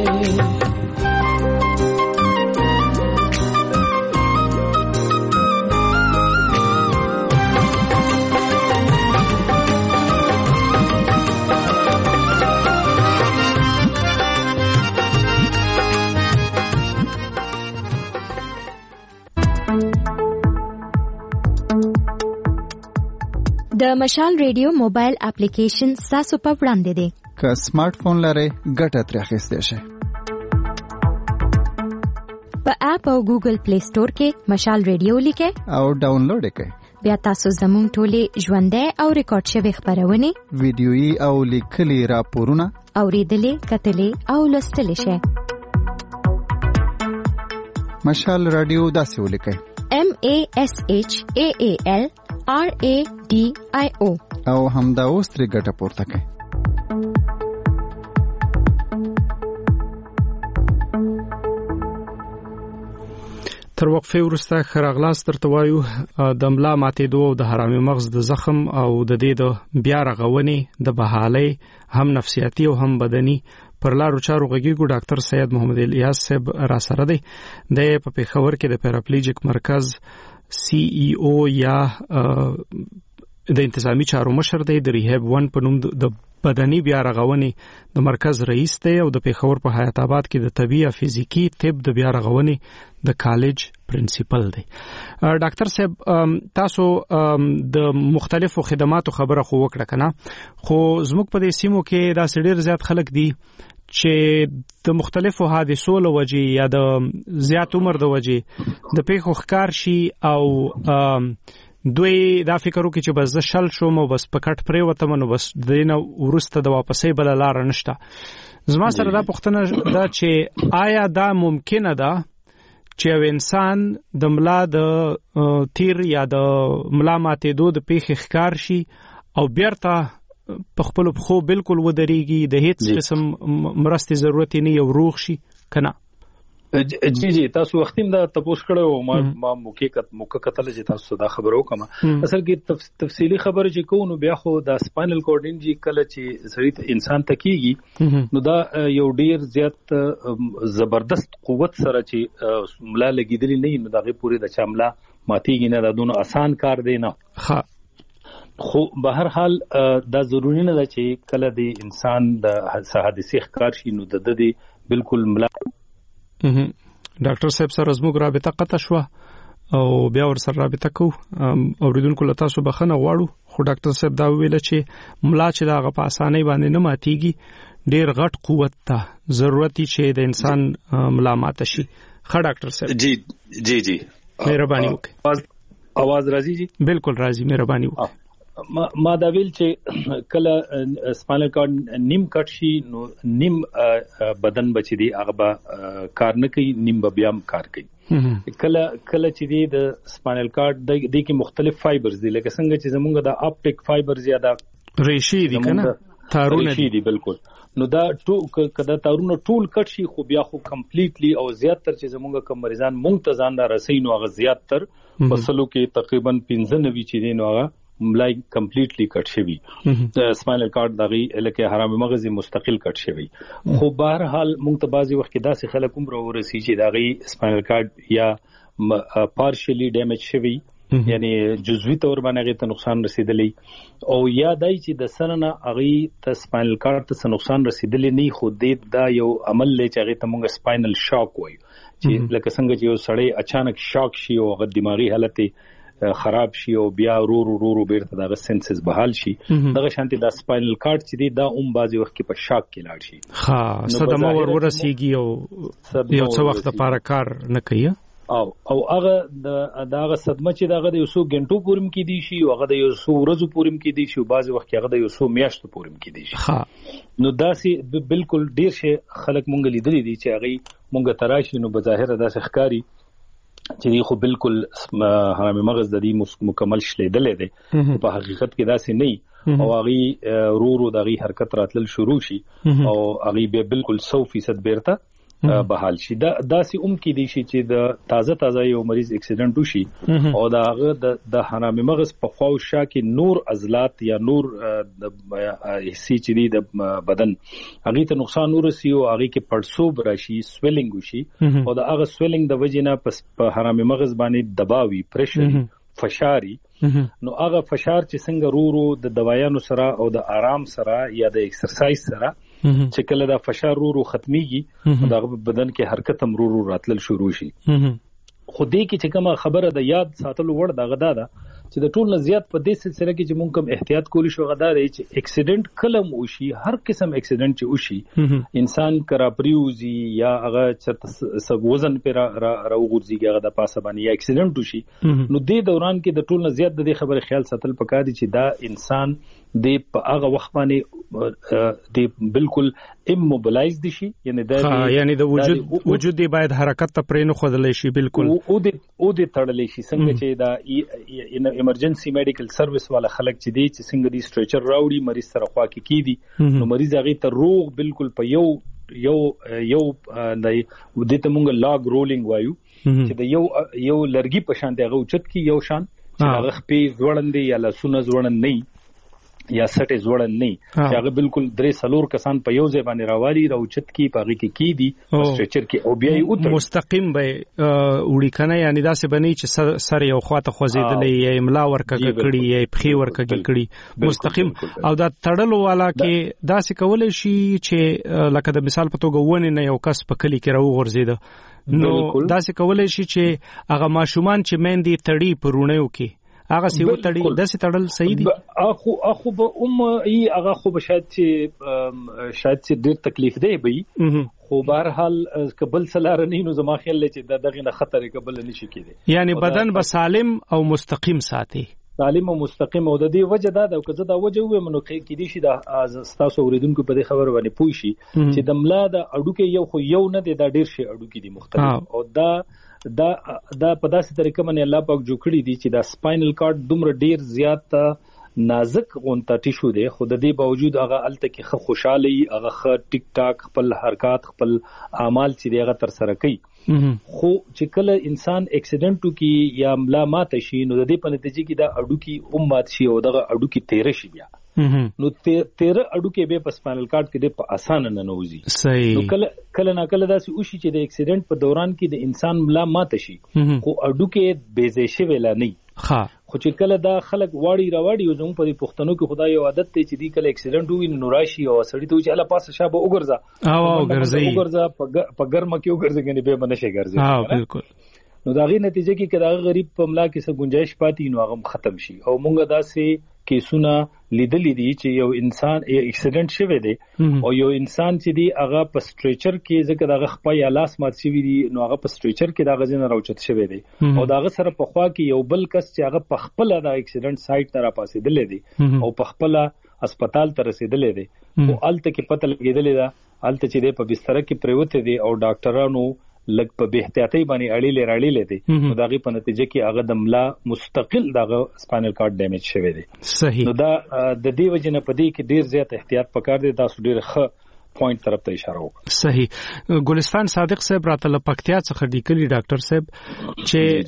د مشال ریډیو موبایل اپلیکیشن تاسو په وړاندې دی. که سمارټ فون لرئ ګټه ترې اخیستی شئ. په اپ او ګوګل پلی سٹور کې مشال ریډیو لیکئ او ډاونلوډ یې کړئ. بیا تاسو زموږ ټولې ژوندۍ او ریکارډ شوي خپرونې، ویډیويي او لیکلي راپورونه اورېدلې، کتلې او لوستلی شئ. مشال رادیو داسې ولیکئ: M A S H A A L R A D I O او همدا اوس ترې ګټه پورته کړئ. تر وقفه وروسته خراغلاس درته وایو د ملا ماتېدو او د حرامي مغز د زخم او د دې د بیا رغونې د بحالۍ هم نفسیاتي او هم بدني پر لارو چارو غږیږو. ډاکټر سید محمد الیاس صاحب را سره دی. د په پیښور کې د پیراپلیجیک مرکز سی ای او یا د انتظامی چارو مشر دی. د ریهاب ون په نوم د بدني بیا رغونې د مرکز رئیس دی او د پیښور په حیات آباد کې د طبي فزیکی طب د بیا رغونې د کالج پرنسپل دی. ډاکټر صاحب تاسو د مختلفو خدماتو خبره خو وکړه کنه، خو زموږ په دې سیمو کې دا ډېر زیات خلک دي چې د مختلفو حادثو له وجې یا د زیات عمر د وجې د پیښو ښکار شي او دوی دا فکر وکړي چې بس زه شل شوم او بس په کټ پرېوتم نو بس د دې نه وروسته د واپسۍ بله لاره نشته. زما سره دا پوښتنه ده چې آیا دا ممکنه ده چې یو انسان د ملا د تیر یا د ملا ماتېدو د پیښې ښکار شي او بیرته په خپلو پښو بالکل ودرېږي، د هیڅ قسم مرستې ضرورت یې نه یو روغ شي که نه؟ جی جی تاسو وختیم دا تپوس کړو ما ما موکه موکه کتل چې تاسو دا خبرو کوم اصل کې تفصیلی خبره چې کو نو بیا خو دا سپاینل کورډ انجری کله چې سړی انسان تکیږي نو دا یو ډیر زیات زبردست قوت سره چې ملا لګیدلی نه نو دغه پوری د چاملا ماتیږي نه دا دونه آسان کار دی نه. ها خو به هر حال دا ضروری نه ده چې کله د انسان د حادثه ښکار شي نو د دې بالکل ملا. ډاکټر صاحب سره زموږ رابطه قطع شوه او بیا ور سره رابطه کوو. اوریدونکو له تاسو بخښنه غواړو، خو ډاکټر صاحب دا ویل چې ملا چې دا په اسانۍ باندې نه ماتيږي، ډیر غټ قوت ته ضرورت دی چې د انسان ملا ماته شي. ښه ډاکټر صاحب جی جی جی مهرباني وکړئ. आवाज راځي جی؟ بالکل راځي، مهرباني وکړئ. ما ما دا ویل چې کله سپاینل کارډ نیم کټ شي نو نیم بدن بچی دی هغه کار نه کوي، نیم بیا کار کوي. کله کله چې دی د سپاینل کارډ د دې کې مختلف فایبرز دي، لکه څنګه چې زمونږ د اپټیک فایبر زیاده ریشي دي کنه، تارونه دي. بالکل نو دا ټول کدا تارونه ټول کټ شي خو بیا خو کمپلیټلی او زیات تر چې زمونږ کوم مریضان مونږ ته ځان را رسي نو هغه زیات تر فصلو کې تقریبا پنځه نوي چې دی نو هغه ملای کمپلیټلی کټ شوی. سپاینل کارډ دغه لکه حرامي مغز مستقل کټ شوی. خو بهر حال مونږ ته بعضی وخت کې داسې خلک هم راورسي چې دغه سپاینل کارډ یا پارشلی ډیمیج شوی، یعنی جزوی تور باندې ته نقصان رسیدلی او یا دای چې د سننه هغه ته سپاینل کارډ ته نقصان رسیدلی نه، خو دې دا یو عمل لې چې هغه ته مونږ سپاینل شاک وایو چې لکه څنګه چې یو سړی اچانک شاک شي او هغه دماغي حالت خراب شي او بیا رو رو رو رو بیرته دغه سنسز بحال شي، دغه شانتي د سپاینل کارډ چې دی دا هم بعضی وخت کې په شاک کې لاړ شي. ها صدمه ور ورسیږي او یو څه وخت لپاره کار نه کوي او او هغه د دغه صدمه چې دغه د یو څو غنټو پورم کې دی شي او هغه د یو څو ورځو پورم کې دی شي او بعضی وخت هغه د یو څو میاشتو پورم کې دی شي. ها نو داسې بالکل ډیر شي خلک مونږ لیدلې دي چې هغه مونږ تراشي نو بظاهر داسې ښکاری چې دی خو بالکل حرامي مغز د دې مکمل شلیدل دی، په حقیقت کې داسې نه او هغه رو رو دغه حرکت راتل شروع شي او هغه به بالکل سو فیصد بیرته بحال شي. دا داسې اوم کې دي شي چې د تازه تازه یو مریض اکسیډنټ وشي او دا هغه د حرامي مغز په خواو شا کې نور عضلات یا نور د حصي چې دي د بدن هغه ته نقصان ورسي او هغه کې پړسوب راشي، سویلینګ وشي او دا هغه سویلینګ د وجې نه په حرامي مغز باندې دباوي، پریشر، فشاري. نو هغه فشار چې څنګه رو رو د دوايانو سره او د آرام سره یا د ایکسرسایز سره چې کله دا فشار رو رو ختميږي دا بدن کې حرکت هم رو رو راتلل شروع شي. خو دې کې چې کومه خبره د یاد ساتلو وړ دا غدا ده چې د ټول نه زیات په دې سلسله کې چې مونږ کوم احتیاط کولی شو غدا دی چې اکسیډنټ کلم وشي، هر قسم اکسیډنټ چې وشي انسان کرا پریوزي یا هغه چې وزن پر راوغورځي هغه د پاسه باندې یا اکسیډنټ وشي، نو دې دوران کې د ټول نه زیات د دې خبره خیال ساتل پکار دي چې دا انسان د په هغه وخت باندې د بالکل اموبلایز دي شي، یعنی دا یعنی د وجود وجود دی باید حرکت ته پرې نه خودلې شي، بالکل او د او د تړلې شي. څنګه چې دا ایمرجنسي میډیکل سرویس والا خلک چې دي چې څنګه دي سټریچر راوړي مریض سره خوا کې کی دي، نو مریض هغه ته روغ بالکل په یو یو یو د دې ته مونږ لاګ رولینګ وایو چې د یو یو لرګي په شان دی هغه اوچت کی یو شان چې هغه خپې زوړندې یا لاسونه زوړند نه یا سټې زوړن نه چې هغه بالکل درې سلور کسان په یو ځای باندې راوالي راوچت کی پاږي کې کی دي سټریچر کې او بیا یې اوتر مستقیم به وړي کنه، یعنی دا څه بنې چې سر یو خواته خوځیدلې یا املا ورکه کړي یا پخې ورکه کړي مستقیم، او دا تړلو والا کې دا څه کول شي چې لکه د مثال په توګه ونه نه یو کس په کلی کې راو غورځیده، نو دا څه کول شي چې هغه ماشومان چې مېندې تړي پرونیو کې هغه سی وتړي د څه تړل صحیح دي؟ اخو اخو به ام ای هغه خو به شاید چې شاید چې ډیر تکلیف دی به، خو بهر حال قبل سلار نه نو زما خیال چې د دغه نه خطر قبل نشي کېده، یعنی بدن به سالم او مستقیم ساتي، سالم او مستقیم. او د دې وجه دا ده چې دا وجه وي منو کې دي شي د تاسو اوریدونکو په دې خبر باندې پوي شي چې د ملا د اډوکه یو خو یو نه دی، دا ډیر شي اډوکه دي مختلف، او دا دا دا په داسې طریقه باندې الله پاک جوړ کړی دي چې دا سپاینل کارډ دومره ډیر زیات نازک غونټه ټیشو دی، خو د دې باوجود هغه الته کې خوشاله ای هغه خ ټیک ټاک خپل حرکات خپل اعمال چې هغه تر سره کوي. خو چې کله انسان اکسیډنټو کې یا ملا مات شي نو د دې په نتیجه کې دا اډو کې اوم مات شي او دغه اډو کې تیر شي، بیا نو تیر اډو کې به په سپاینل کارډ کې د په اسانه نه نوځي. صحیح. نو کله کله نه کله داسې وشي چې د اکسیډنټ په دوران کې د انسان ملا مات شي خو اډو کې بیزې شي ویلا نه، ها خو چې کله دا خلک واړی راوړي او زموږ په دې پښتنو کې خدای یو عادت دی چې دی کله اکسیډنټ وي نو راشي او سړی ته چې الله پاسه شابه وګرځا او وګرځي وګرځا په ګرمه کې وګرځي کني به منشه ګرځي. ها بالکل. نو دا غي نتیجه کې کله غریب په ملا کې څه گنجائش پاتې نو هغه ختم شي. او مونږ داسې کیسونه لیدلې دي چې یو انسان اکسیډنټ شوی دی او یو انسان چې دی هغه په سټریچر کې ځکه دغه خپل یا لاس مات شوی دی نو هغه په سټریچر کې دغه ځین راوچت شوی دی او دغه سره په خوا کې یو بل کس چې هغه په خپل د اکسیډنټ سایت نه را پاسېدل دي او په خپل هسپتال ته رسیدل دي او الته کې پته لګیدل دا الته چې دی په بستر کې پریوته دي او ډاکټرانو لګ په بهتیاتي باندې اړیلې راړیلې دي نو دغه په نتیجه کې هغه د ملا مستقل دغه سپاینل کارډ ډیمیج شوی دی. صحیح. نو دا د دې وجنه په دې کې ډیر زیات احتیاط پکار دی، تاسو ډیر ښه پوینټ طرف ته اشاره وکړه. صحیح. ګلستان صادق صاحب راته لپکتیا څخه ډیکلی ډاکټر صاحب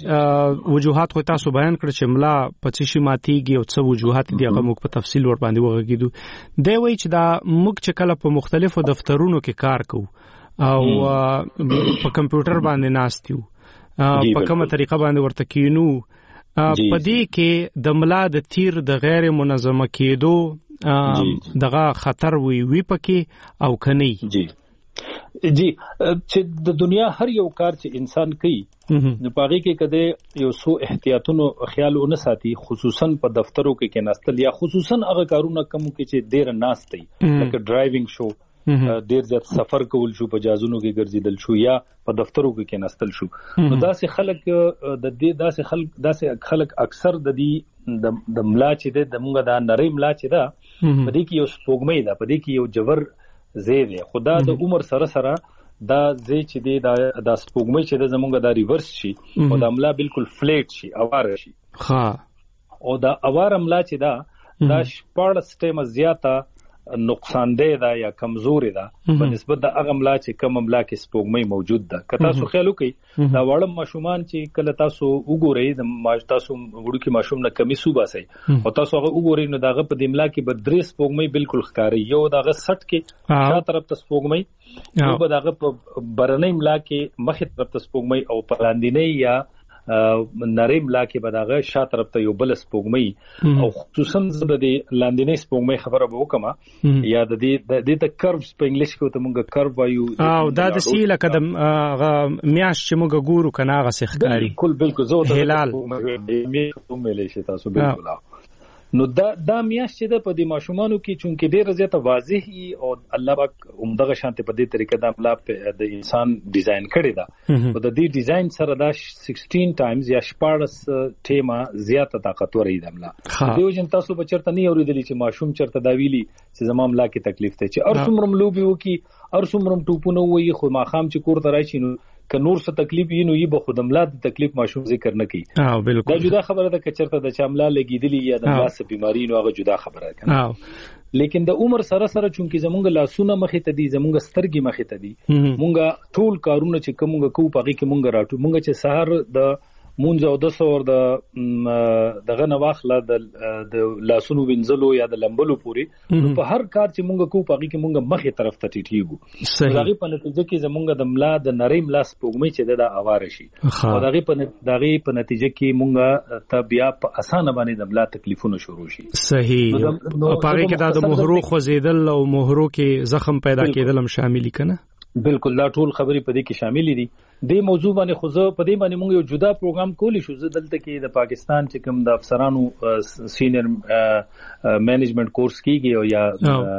چې وجوهات خو تاسو بیان کړ چې ملا پچې شي ماتيږي او څه وجوهات دي هغه موږ په تفصیل ور باندې وغږیدو. دی وایي چې دا موږ چې کله په مختلفو دفترونو کې کار کوو او په کمپیوټر باندې ناستیو په کومه طریقه باندې ورته کینو په دې کې د ملا د تیر د غیر منظمه کېدو دغه خطر وی وی پکې او کني. جی جی چې د دنیا هر یو کار چې انسان کوي نو پاره کې کده یو سو احتیاطونو خیال ونه ساتي، خصوصا په دفترو کې کې ناستل یا خصوصا هغه کارونه کوم کې چې ډیر ناستي لکه ډرایوینګ شو ډیر زیات سفر کول شو په جازونو کې ګرځیدل شو یا په دفترو کې کې ناستل شو. نو داسې خلک د دې داسې خلک داسې خلک اکثر د دې د ملا چې د موږ د نری ملا چې دا په دې کې یو سپوږمۍ ده، په دې کې یو جوور زی دی، خدا د عمر سره سره دا زی چې دی دا د سپوږمۍ چې د زمونږ د ریورس شي او د ملا بالکل فلیټ شي اوار شي. ها او دا اوار ملا چې دا دا شپږ سټیمه زیاته نقصاندې ده یا کمزوري ده په نسبت د هغه ملا چې کوم ملا کې سپوږمۍ موجود ده. که تاسو خیال وکړئ دا وړم ماشومان چې کله تاسو وګورئ د ماج تاسو وړوکی ماشوم نه کمی صوبه سي او تاسو هغه وګورئ نو داغه په دملا کې به درې سپوږمۍ بالکل ښکاری یو داغه سټ کې شا طرف ته سپوږمۍ یو به داغه په برنۍ ملا کې مخې طرف ته سپوږمۍ او پراندینې یا نری ملا کې به داغه شا طرف ته یو بل سپوږمۍ او خصوصا د لاندینې سپوږمۍ خبره به وکما یا د دې د د کرفز په انګلیش کې ته مونږه کرف وایو او دا د سیله قدم میاش چې مونږه ګورو کنه هغه سخکاری بالکل بالکل زه ته هلال مې ملي شي تاسو بالکل نو دا دا میاش چې د په دې ماشومانو کې چونکې ډېر زیاته واضح او الله پاک عمدغه شانته په دې طریقې د املا د انسان ډیزاین کړی دا او د دې ډیزاین سره دا سیکسټین ټایمز یا شپاړس ټیمه زیاته طاقتور دی د املا دیو جن تاسو په چرته نه اوریدلی چې ماشوم چرته دا ویلي چې زما املا کې تکلیف ته چې ارسومرم لوبي وکي ارسومرم ټوپونه وایي خو ما خام چې کور ته راشي نو که نور څه تکلیف یې نو یې به خود املا د تکلیف ماشوم ذکر نه کوي. اه بالکل دا جدا خبره ده چې چرته د چاملا لګیدلی یا د لاس بیماری نو هغه جدا خبره ده. لیکن د عمر سره سره چونکی زمونږ لاسونه مخې ته دي زمونږ سترګې مخې ته دي مونږه ټول کارونه چې کومه کوو پغې کې مونږ راټو مونږ چې سحر د مونږ او د سور د دغه نواخله د لاسونو وینځلو یا د لمبلو پوری په هر کار چې مونږ کوو پغې کې مونږ مخې طرف ته ټیټیږو دغه په نتیجه کې زمونږ د ملا د نری ملا سپوږمۍ چې د اواره شي او دغه په دغه په نتیجه کې مونږ ته بیا په اسانه باندې د ملا تکلیفونه شروع شي. صحیح او پغې کې د مهرو خوځیدل او مهرو کې زخم پیدا کېدل هم شامل کنا بالکل دا ټول خبرې په دې کې شامل دي. د موضوع باندې خو زه په دې باندې موږ یو جدا پروګرام کولی شو زه دلته کې د پاکستان چې کوم د افسرانو سینیئر مینجمنت کورس کیږي او یا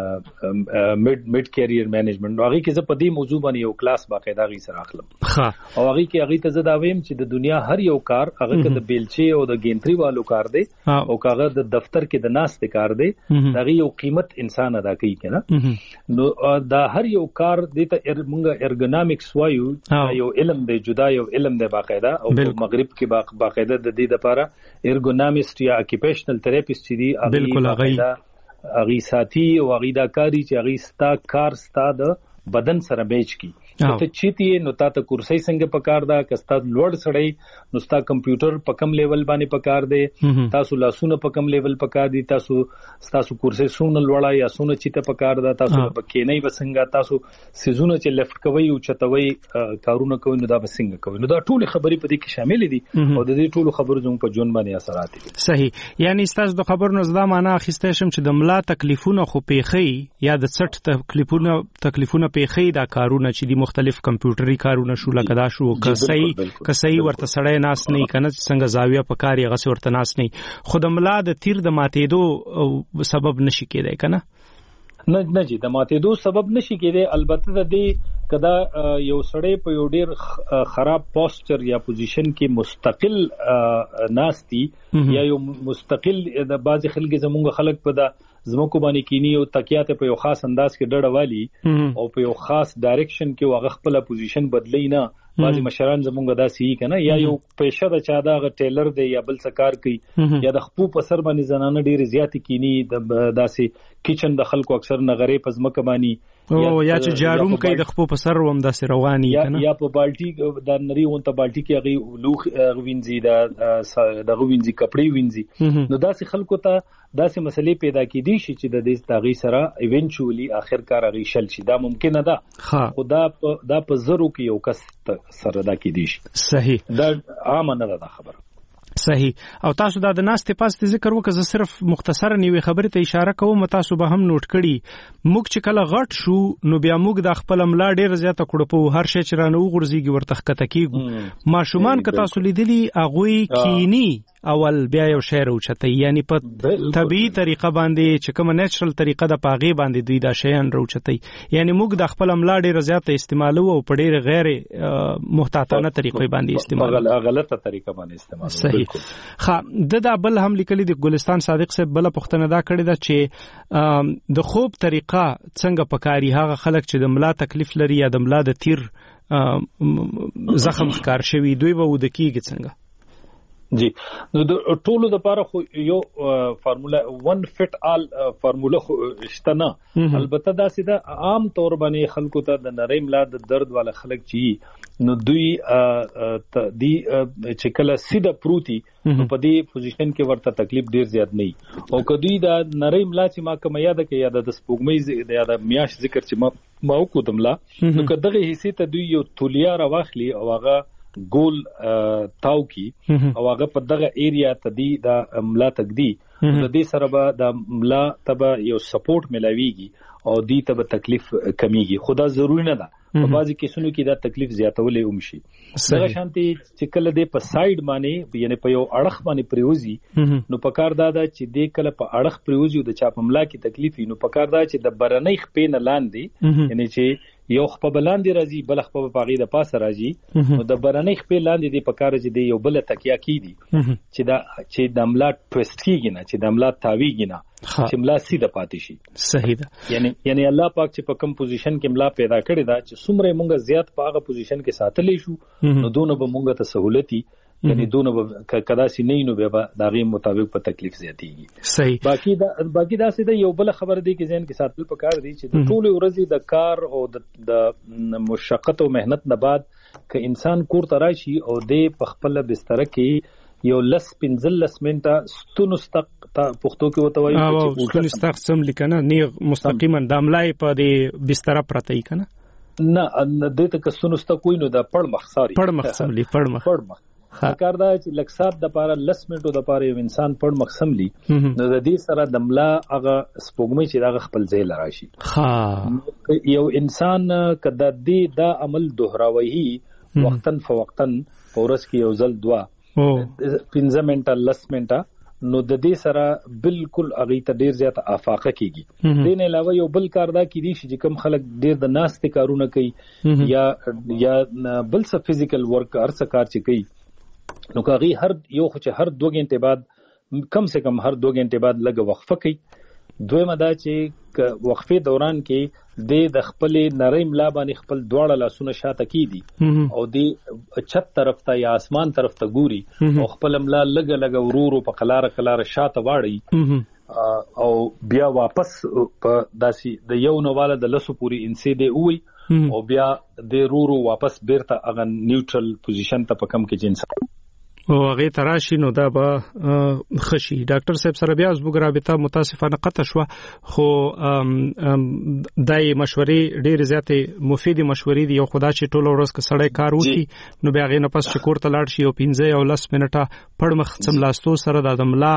مید مید کیریئر مینجمنت هغه کې زه په دې موضوع باندې یو کلاس باقاعده غي سره اخلم او هغه کې هغه ته زه دا وایم چې د دنیا هر یو کار هغه کې د بیلچې او د گینتري والو کار دی او هغه د دفتر کې د ناس ته کار دی هغه یو قیمت انسان ادا کوي کنه نو دا هر یو کار د ته موږ ارګونامکس وایو یو علم دی جدا یو علم دی باقاعده او مغرب کې باقاعده د دې لپاره ارګونامست یا اکیپیشنل تھراپیست دی بالکل هغه هغه ساتي او هغه دا کاری چې هغه ستا کار ستا د بدن سره میچ کی ته چيتي نو تاسو کورسي څنګه پکار دا کستا لوړ سړی نو تاسو کمپیوټر په کم لیول باندې پکار دی تاسو لاسونه په کم لیول پکار دي تاسو تاسو کورسي سونه لوړا یا سونه چيته پکار دا تاسو په کې نه وسنګا تاسو سيزونه چې لیفت کوي او چتوي کارونه کوي نو دا وسنګ کوي نو دا ټول خبرې په دې کې شامل دي او د دې ټول خبرو زموږ په جون باندې اثرات دي. صحیح یعنی تاسو د خبرونو زدا معنا اخیسته شم چې د ملا تکلیفونه خو پیخي یا د سټ تکلیفونه تکلیفونه پیخي دا کارونه چې د مختلف کمپیوټري کارونه شو لکه دا شو کسي کسي ورته سړی ناس نه کنه څنګه زاویه په کاری غس ورته ناس نه خود ملا د تیر د ماتېدو سبب نشي کېدای کنه نه نه جی د ماتېدو سبب نشي کېدای البته د دې کدا یو سړی په یو ډیر خراب پوسچر یا پوزیشن کې مستقل ناستی یا یو مستقل د بعض خلک زموږ خلک په د زموږ باندې کینی او تکیاته په یو خاص انداز کې ډډه والی او په یو خاص ډایرکشن کې واغ خپل پوزیشن بدلی نه بعضی مشران زموږ داسي کنه یا یو پېښه د چا دا ټیلر دی یا بل څه کار کوي یا د خپو په سر باندې زنانه ډیر زیات کینی د داسي کچن د خلکو اکثر نغری په ځمکه باندې او یا چې جاروم کوي د خپو په سر وم داسې رواني کنه یا په بالټي د نری اونته بالټي کې هغه لوخ غوینځي د د غوینځي کپړې وینځي نو داسې خلکو ته داسې مسلې پیدا کېدي شي چې د دې تاغي سره ایونچولی اخر کار هغه شل شي دا ممکن ده خدا دا په زرو کې یو کس سره دا کېدي شي. صحیح دا عام نه ده خبره. صحیح او تاسو دا د ناستې پاستې ذکر وکړه زه صرف مختصره نیوي خبرې ته اشاره کوم تاسو به هم نوٹ کړي موږ چې کله غټ شو نو بیا موږ د خپل ملا ډیر زیاته کړو په هر شي چې رانه وغورځيږي ورته ښکته کیږي ماشومان که تاسو لیدلی اغوي کینی اول بیا یو شعر اوچتای یعنی په طبيعي طریقه باندې چې کوم نیچرل طریقه د پاغي باندې دوی دا شیان روچتای یعنی موږ د خپل ملا ډیر زیاته استعمالو او په ډیر غیر محتاطانه طریقې باندې استعمال غلطه طریقه باندې استعمال. صحیح ښه د دا بل هم لیکلي د ګلستان صادق صاحب بل پښتنه دا کړی دا چې د خوب طریقه څنګه پکاري هغه خلک چې د ملا تکلیف لري یا د ملا د تیر زخم ښکار شوی دوی به ود کیږي څنګه جی نو د ټولو د لپاره خو یو فارمولا ون فټ آل فارمولا شته نه البته دا سیده عام طور باندې خلکو ته د نری ملا د درد والا خلک چی نو دوی دی چې کله سیده پروتي نو په دې پوزیشن کې ورته تکلیف ډیر زیات نه او کدی دا نری ملا چې ما کوم یاد کې یاد د سپوږمۍ د یاد میاش ذکر چې ما ما وکړم دملا نو کداغه حصے ته دوی یو تولیا را واخلي او هغه ګول تاو کی او هغه په دغه ایریا ته دی دا ملا تک دی د دې سره به د ملا ته یو سپورټ ملاويږي او دی ته تکلیف کمیږي خدا ضروری نه ده په بعضی کیسونو کې دا تکلیف زیاتولې هم شي دغه شانتي چې کله د په ساید باندې یعنی په یو اړخ باندې پریوزي نو پکار دا ده چې د کله په اړخ پریوزي د چا په ملا کې تکلیف نو پکار دا چې د برنۍ خپې نه لاندې یعنی چې یو خپل بلاندې راځي بل خپل پاغي د پاسه راځي نو د برنۍ خپل لاندې دی پکار چې دی یو بل تکیا کی دي چې دا چې د عملا ټويست کیږي نه چې د عملا تاویږي نه چې ملا سیده پاتې شي صحیح ده یعنی یعنی الله پاک چې په کوم پوزیشن کې ملا پیدا کړی دا چې څومره مونږه زیات په هغه پوزیشن کې ساتلې شو نو دونه به مونږه ته سہولتي یعنی دونه به کدا سي نه نو به داغي مطابق په تکلیف زیاتېږي صحیح باقی دا باقی دا سیده یو بل خبر دی کې ځین کې ساتل پکار دی چې د ټول ورځې د کار او د مشقت او مهنت نه بعد ک انسان کور ته راشي او د پخپل بستر کې یو لس پنځل لس منټه ستونستق پښتو کې وته وایي چې ستونستق سم لیکنه نه مستقیما د عملای په دې بستر پرته ای کنه نه د ته ستونستق کوی نو د پړ مخ ساري پړ مخ سم لی پړ مخ پړ مخ کار دا چې لکسات د پاره لس منټو د پاره یو انسان پړ مخ سم لی نو د دې سره د ملا هغه سپوږمۍ چې دا خپل ځای لراشي ها یو انسان کدا دې دا عمل دوهراوي وختن فوقتن پورس کې یو ځل دوا پنځه منټه لس منټه نو د دې سره بالکل اغه ته ډیر زیات افاقه کیږي دین علاوه یو بل کار دا کیدی چې کم خلک ډیر د ناست کارونه کوي یا یا بل څه فزیکل ورک ارڅ کار چې کوي نو کاغي هر یو خو چې هر دوه غنټه بعد کم سے کم هر دوه غنټه بعد لږ وقفه کوي دویمه دا چې وقفه دوران کې د خپل نری ملا باندې خپل دواړه لاسونه شاته کیدي او د چت طرف ته یا اسمان طرف ته ګوري او خپل ملا لګ لګ ورورو په قلاره قلاره شاته واړي او بیا واپس په داسي د یو نواله د لسو پوری انسي دی وي او بیا د رورو واپس بیرته اغه نیوټرل پوزیشن ته په کم کې جنس او هغه تراشي نو دا به خشي ډاکټر صاحب سره بیا زموږ رابطه متاسفانه قطع شو خو دای مشورې ډېر زیاتې مفیدی مشورې دي یو خدا چې ټول ورځ کې سړی کار وکړي نو بیا غي نه پس شکر ته لاړ شي او پنځه او لس منټه پړ مخ څم لاستو سره د دملا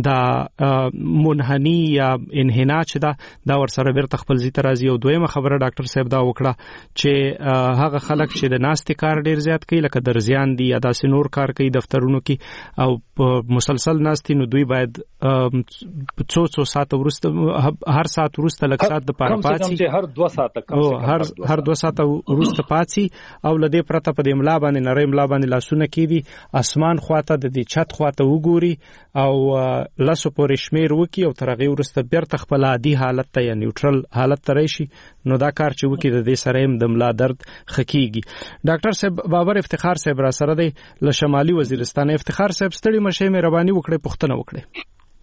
د منحنی یا انحنا چې دا دا ور سره بیرته خپل زی ترازی او دویمه خبره ډاکټر صاحب دا وکړه چې هغه خلک چې د ناستې کار ډېر زیات کوي لکه درزیان دي یا داسې نور کار کوي دفتر ورونو کې او مسلسل ناستي نو دوی باید څو څو ساعت ورسته هر ساعت ورسته لک ساعت د پاره پاتې هر دوه ساعت کم او هر هر دوه ساعت ورسته پاتې او لدی پرته په دې ملا باندې نری ملا باندې لاسونه کیدي اسمان خواته د دې چت خواته وګوري او لاسو پورې شمیر وکي او ترغه ورسته بیرته خپل عادي حالت ته یا نیوټرل حالت ته راشي نو دا کار چې وکي د دې سره هم د ملا درد خکېږي ډاکټر صاحب بابر افتخار صاحب را سره دی له شمالي وزیرستان افتخار صاحب ستړي مشه مهرباني وکړئ پوښتنه وکړئ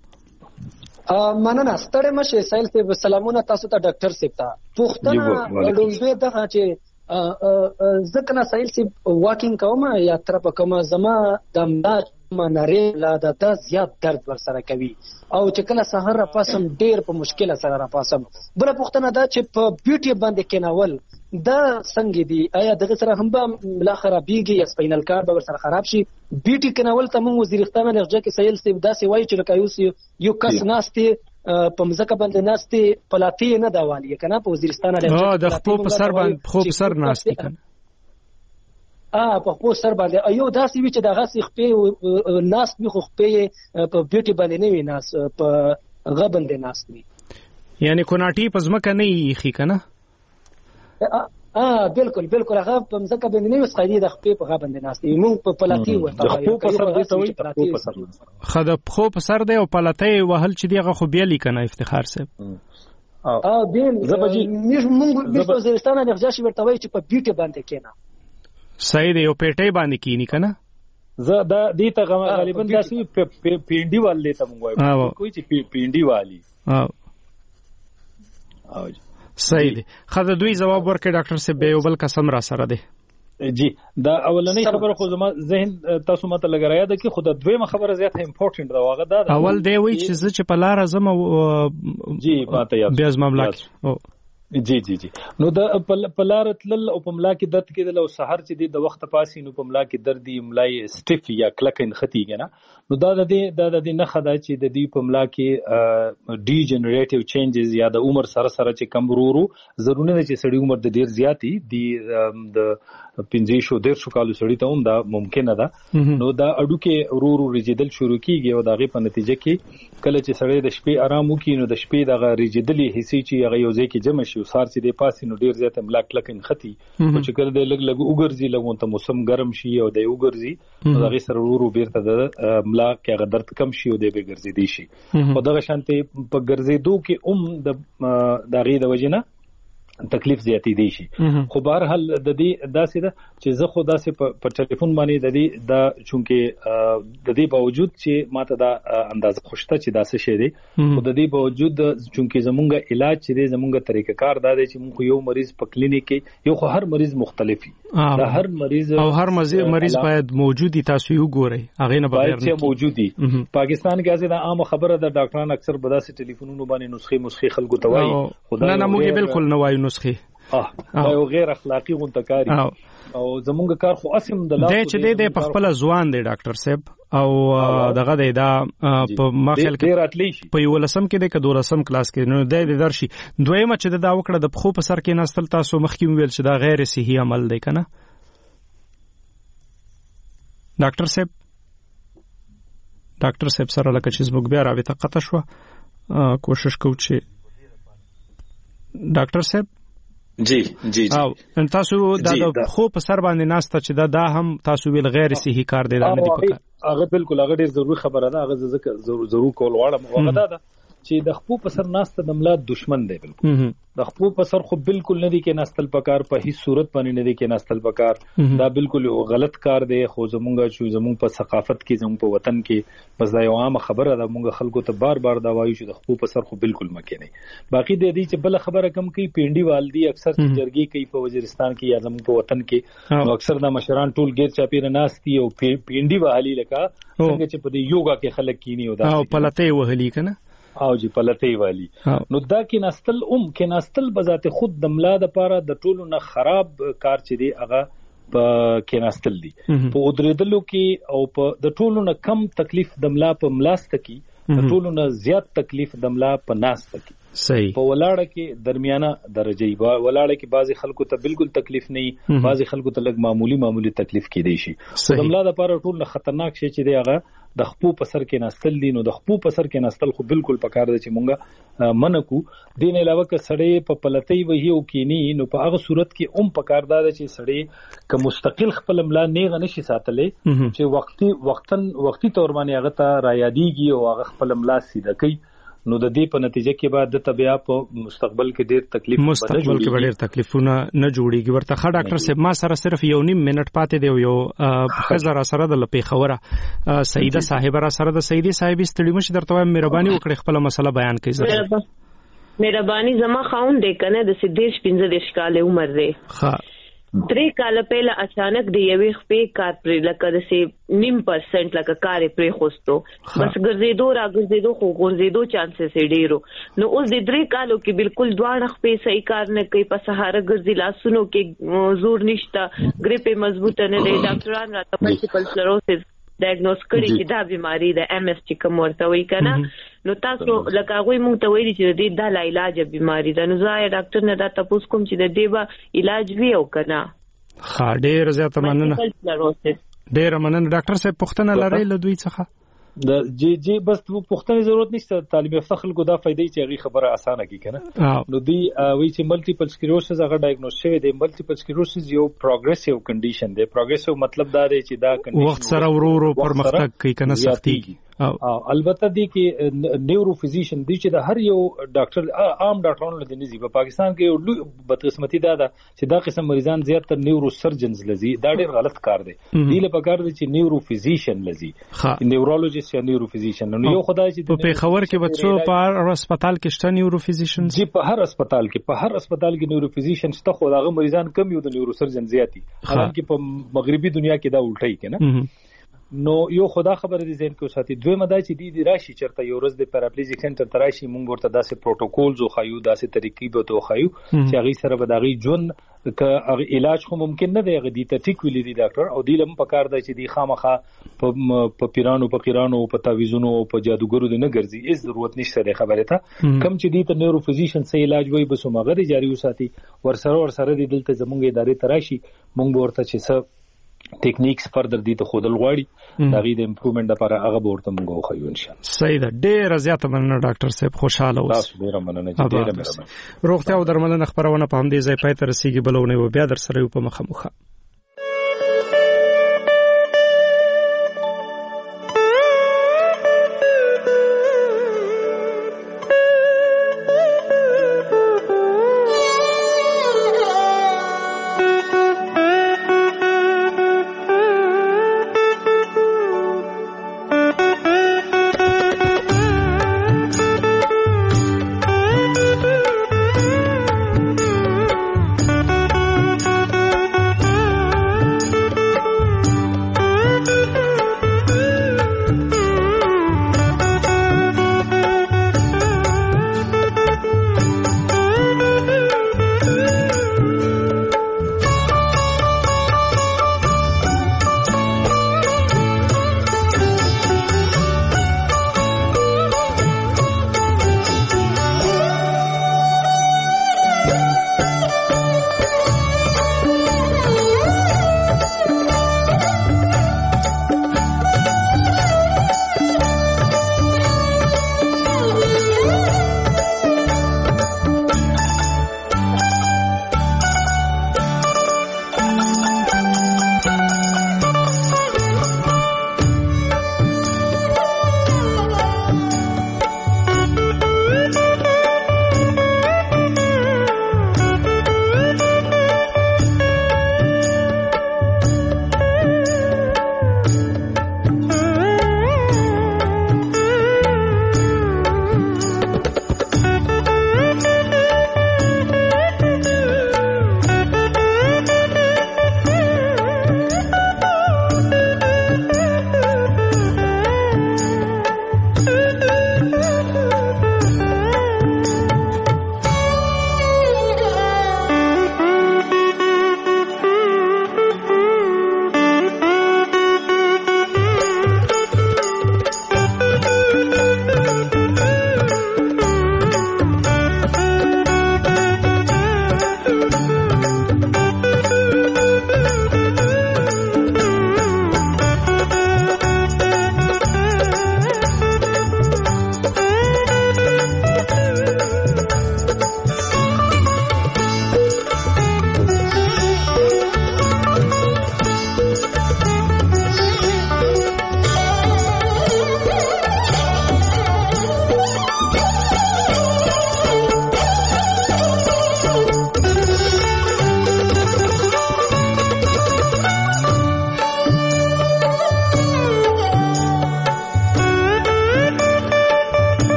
مننه ستړي مشه سایل صاحب سلامونه تاسو ته ډاکټر صاحب ته پوښتنه لومبه دغه چې ځکه نه سایل صاحب واکینګ کوم یا تر په کومه زما د ملا منری لا د زیات درد ور سره کوي او چې کله سحر را پاسم ډیر په مشکله سره را پاسم بل پوښتنه دا چې په بیوټي باندې کېناول دا څنګه دی آیا دغه سره هم به ملا خرابېږي یا سپینل کار به ور سره خراب شي بیوټي کېناول ته موږ وزیرستان لهجه کې سیل سیب دا سی وایي چې لکه یو کس ناشته په مزکه باندې ناشته پلاتی نه داوالي کنه په وزیرستان لهجه اه د خپل په سر باندې خو په سر ناشته کنه ا په خپل سر باندې ایو داسې وی چې دغه سیخپې ناس می خو خپې په بیوټي باندې نه وی ناس په غبند ناس وی یعنی کوناټي په ځمکه نه یخي کنه اه بالکل بالکل هغه په ځکه باندې نه وسخېدي د خپې په غبند ناس دی مونږ په پلاتی ورته وایو په سر دی ته وایي په سر خد خو په سر دی او پلاتی وهل چې دیغه خو بیلی کنه افتخار صاحب اه بیل زبجی موږ په وزیرستان لهجه شي ورته وایي چې په بیوټي باندې کېنا صحیح دی او پیټې باندې کینی کنه زه دا دې ته غالبا داسې پینډي والي ته مونږ وایو کوئی چې پینډي والی او صحیح دی. خا د دوی جواب ورکړي ډاکټر صاحب به یو بل قسم را سره دی. جی دا اولنۍ خبره خو زما ذهن تاسو ماته لګرایا ده کې خو د دویمه خبره زیاته امپورټنت ده واغه دا اول دی وی چې زه چې په لار ازم جی ماته یاد بیا زما ملاک او جی جی جی نو د پلار تل او په ملا کې درد کې د لو سحر چې د وخت پاسي نو په ملا کې درد دی ملای سټیف یا کلکن خطیږي نه نو دا د دې د دې نه خدای چې د دې په ملا کې ډي جنریټیو چینجز یا د عمر سره سره چې کم ورو ضروري نه چې سړی عمر د ډیر زیاتی دی د پنځه شو ډیر شو کالو سړی ته هم دا ممکنه ده نو دا اډو کې ورو ورو رجیدل شروع کیږي او دا غي په نتیجه کې کله چې سړی د شپې آرام وکړي نو د شپې دغه رجیدلې حصے چې هغه یو ځای کې جمع شي سار چې د پاسې نو ډیر زیات ملاک لکن خطي او چې کله د لګ لګ وګرځي لګون ته موسم ګرم شي او د وګرځي نو هغه سره ورو بیرته د ملاک کې هغه درد کم شي او د به ګرځي دي شي او دغه شانته په ګرځېدو کې اوم د دغه د وجنه تکلیف زیاتی دی شي خو بهر حال د دې داسې ده چې زه خو داسې په ټلیفون باندې د دې د چونکه د دې باوجود چې ماته دا اندازه خوشته چې داسې شي دی خو د دې باوجود چونکه زمونږ علاج چې زمونږ طریقه کار دا دی چې موږ یو مریض په کلینیک کې یو خو هر مریض مختلفي دا هر مریض او هر مریض باید موجودي تاسو یو ګورئ هغه نه بغیر نه موجودي پاکستان کې ازه د عام خبره د ډاکټرانو اکثر بداسې ټلیفونونو باندې نسخې مسخې خلکو ته وایي خدای نه موږ بالکل نه وایو نسخې اه دا یو غیر اخلاقی غونټکاری او زمونږ کار خو اسم د لاس د چې د په خپل ځوان دی ډاکټر صاحب او دغه دی دا په مخال کې په یو لسم کې د کدورسم کلاس کې نو د دې درشي دویمه چې دا وکړه د خو په سر کې نستل تاسو مخکې ویل چې دا غیر صحي عمل دی کنه ډاکټر صاحب ډاکټر صاحب سره لکه چې زموږ بیا رابطه قطع شو کوشش کوو چې ډاکټر صاحب جی جی جی او تاسو دا خو په سر باندې ناسته چې دا دا هم تاسو ویل غیر صحي کار دی دا نه دی پکار هغه بالکل هغه ډیر ضروري خبره ده هغه ځکه ضرور کول غواړم هغه دا ده چې د خپو په سر ناسته د ملا دشمن دی بالکل د خپو په سر خو بالکل نه دی کې ناستل پکار په هیڅ صورت باندې نه دی کې ناستل پکار دا بالکل غلط کار دی خو زمونږ چې زمونږ په ثقافت کې زمونږ په وطن کې بس دا یو عام خبره ده مونږ خلکو ته بار بار دا وایو چې د خپو په سر خو بالکل مکه نه باقي د دې چې بل خبره کم کوي پینډي والدي اکثر جرګي کوي په وزیرستان کې یا زمونږ په وطن کې نو اکثر د مشران ټول غیر چاپیره ناستي او پینډي والی لکه څنګه چې په یوګا کې خلک کینی او دا او پلته وهلی کنه او جی پلتې والی نو دا کې نستل اوم کې نستل بذات خود د ملا د پاره د ټولو نه خراب کار چې دی هغه په کې نستل دي په ودریدلو کې او په د ټولو نه کم تکلیف د ملا په ملاست کې د ټولو نه زیات تکلیف د ملا په ناست کې صحیح په ولاړه کې درمیانه درجه ای ولاړه کې بعضی خلکو ته بالکل تکلیف نه بعضی خلکو ته لږ معمولی معمولی تکلیف کې دی شي د ملا د پاره ټول نه خطرناک شي چې دی هغه د خپو په سر کې نستل دي نو د خپو په سر کې نستل خو بالکل پکار دي چې مونږه منکو دین علاوه ک سړی په پلتې وهي او کینی نو په هغه صورت کې اوم پکار دا چې سړی ک مستقل خپل ملا نه غنشي ساتلې چې وختي وختن وختي تور باندې هغه ته را یادېږي او هغه خپل ملا سیده کوي نو د دې په نتیجه کې بعد د طبيعه په مستقبل کې ډېر تکلیف مستقبل کې ډېر تکلیفونه نه جوړيږي ورته ښه ډاکټر صاحب ما سره صرف یو نیم منټ پاتې دی یو خزر سره د لپی خوره سیده صاحب را سره د سیدی صاحب استړي مش درته مهرباني وکړئ خپل مسله بیان کړئ مهرباني زما خاون دی کنه د سیدیش پنځه دیش کال عمر دی ښه درې کال پهله اچانک دی یوې خپې کار پرې لکه د سي نیم پرسنټ لکه کار پرې خوستو بس ګرځېدو را ګرځېدو خو ګرځېدو چانسز یې ډېرو نو اوس د درې کالو کې بالکل دواړه خپې صحیح کار نه کوي په سهار ګرځي لاسونو کې زور نشته ګریپ مضبوطه نه دی ډاکټران راته ملټیپل سکلروسس ډایګنوز کړي چې دا بیماری د ایم ایس چې کوم ورته وایي کنه نو تاسو لکه هغه مونږ ته ویلي چې د دې د علاج بیماری ده نو زه ډاکټر نه دا تاسو کوم چې د دې به علاج وی او کنه ها ډېر زیات مننه ډېر مننه ډاکټر صاحب پوښتنه لرئ له دوی څخه د جی جی بس پوښتنه ضرورت نشته طالب یافته خلکو دا فائدې چې هغه خبره اسانه کی کنه نو دی وی چې ملټیپل سکلیروسس هغه ډایګنوز شوی دی ملټیپل سکلیروسس یو پروګریسیو کنډیشن دی پروګریسیو مطلب دا دی چې دا کنډیشن وخت سره ورو ورو پرمختګ کوي کنه سختي البته دی کې نیورو فزیشن دی چې د هر یو ډاکټر عام ډاکټرانو لدی نزي په پاکستان کې لوی بدقسمتي دا ده چې دا قسم مریضان زیات تر نیورو سرجنز لزي دا ډېر غلط کار دی دی له پکار دی چې نیورو فزیشن لزي نیورولوژیست یا نیورو فزیشن نو یو خدای چې په خبر کې بچو په هسپتال کې شته نیورو فزیشن جی په هر هسپتال کې په هر هسپتال کې نیورو فزیشن شته خو داغه مریضان کم یو د نیورو سرجن زیاتی حالانکه په مغربي دنیا کې دا الټی کنه نو یو خدا خبره دي زین کو ساتي دوی مدا چې دی دی راشي چرته یو ورځ د پیراپلیزیک سنټر تراشي مونږ ورته داسې پروتوکول زو خایو داسې طریقې به تو خایو چې هغه سره به دغه جون ک علاج خو ممکن نه دی هغه دي ته ټیک ویلي دي ډاکټر او دی لم پکار دی چې دی خامخه په پیرانو په قیرانو په تعویذونو په جادوګرو دی نه ګرځي هیڅ ضرورت نشته د خبره ته کم چې دی ته نیورو فزیشن سه علاج وای بس مغه جاری وساتي ورسره ورسره دی دلته زمونږ ادارې تراشي مونږ ورته چې څه ټیکنیکس فردر دي ته خودل غواړي دا غي د امپروومنت لپاره هغه ورته موږ خو ان شاء الله صحیح ده ډېر زیاته مننه ډاکټر صاحب خوشاله اوسئ تاسو ډېر مننه چې ډېر مهرباني روغتیا او درملنه خبرونه په همدې ځای پای ته رسیدي بلونه و بیا در سره یو په مخه مخه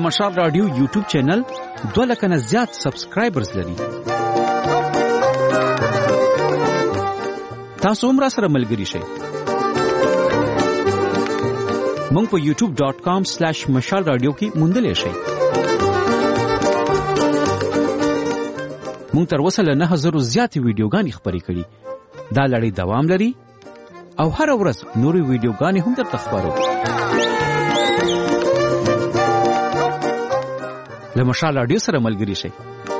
مشال رادیو یوټیوب چینل دوه لک نه زیات سبسکرایبرز لري. تاسو هم را سره ملګري شئ. مونږ په یوټیوب ډاٹ کام سلیش مشال رادیو کې موندلی شئ. مونږ تر اوسه له نه هزرو زیاتې ویډیوګانې خپرې کړي. دا لړۍ دوام لري او هر ورځ نورې ویډیوګانې هم درته خپرو. له مشال رادیو سره ملګري شئ.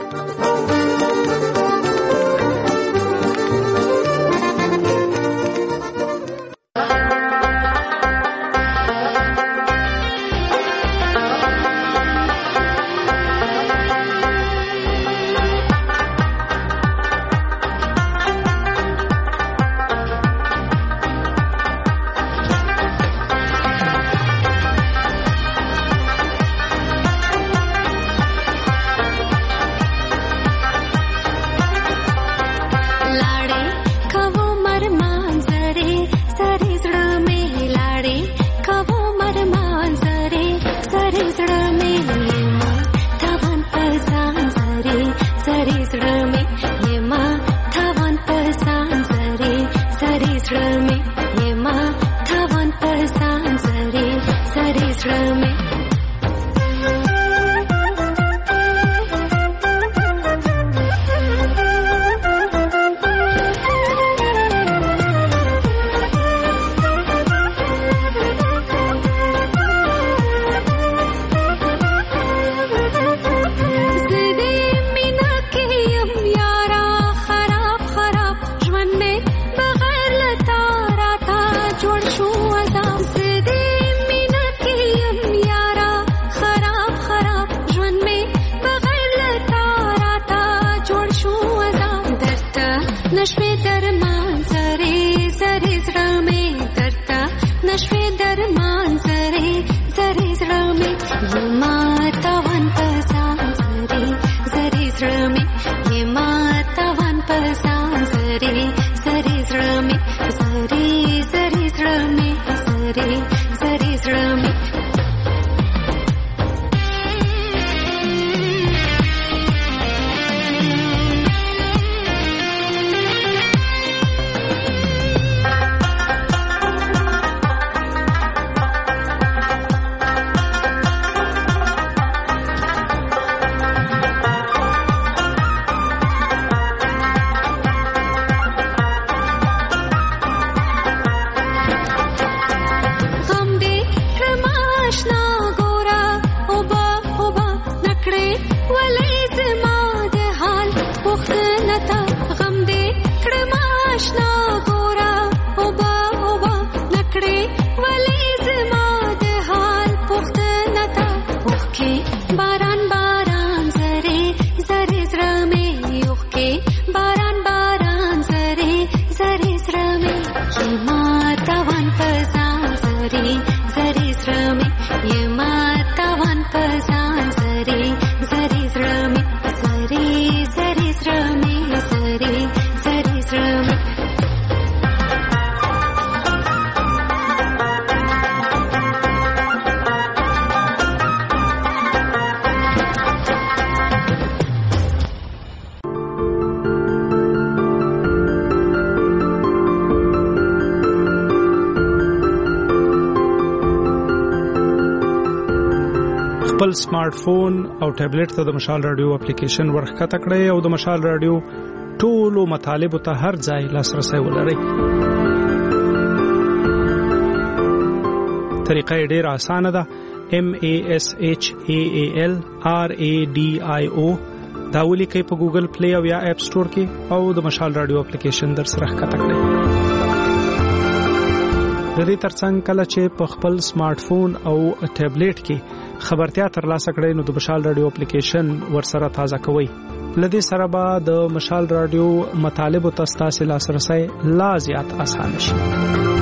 خپل سمارټ فون او ټابلیټ ته د مشال رادیو اپلیکیشن ورخکته کړئ او د مشال رادیو ټولو مطالبه ته هر ځای لاسرسي ولرئ. طریقه ډېر اسانه ده. M A S H A A L R A D I O دا ولیکئ په ګوګل پلی او یا اپ سٹور کې او د مشال رادیو اپلیکیشن در سره ښکته کړئ. د دې ترڅنګ کله چې په خپل سمارټ فون او ټابلیټ کې خبرتیا ترلاسه کړئ نو د مشال رادیو اپلیکیشن ورسره تازه کوئ. لدې سره به د مشال رادیو مطالب او تاسو لاسرسي لا زیات اسانه شي.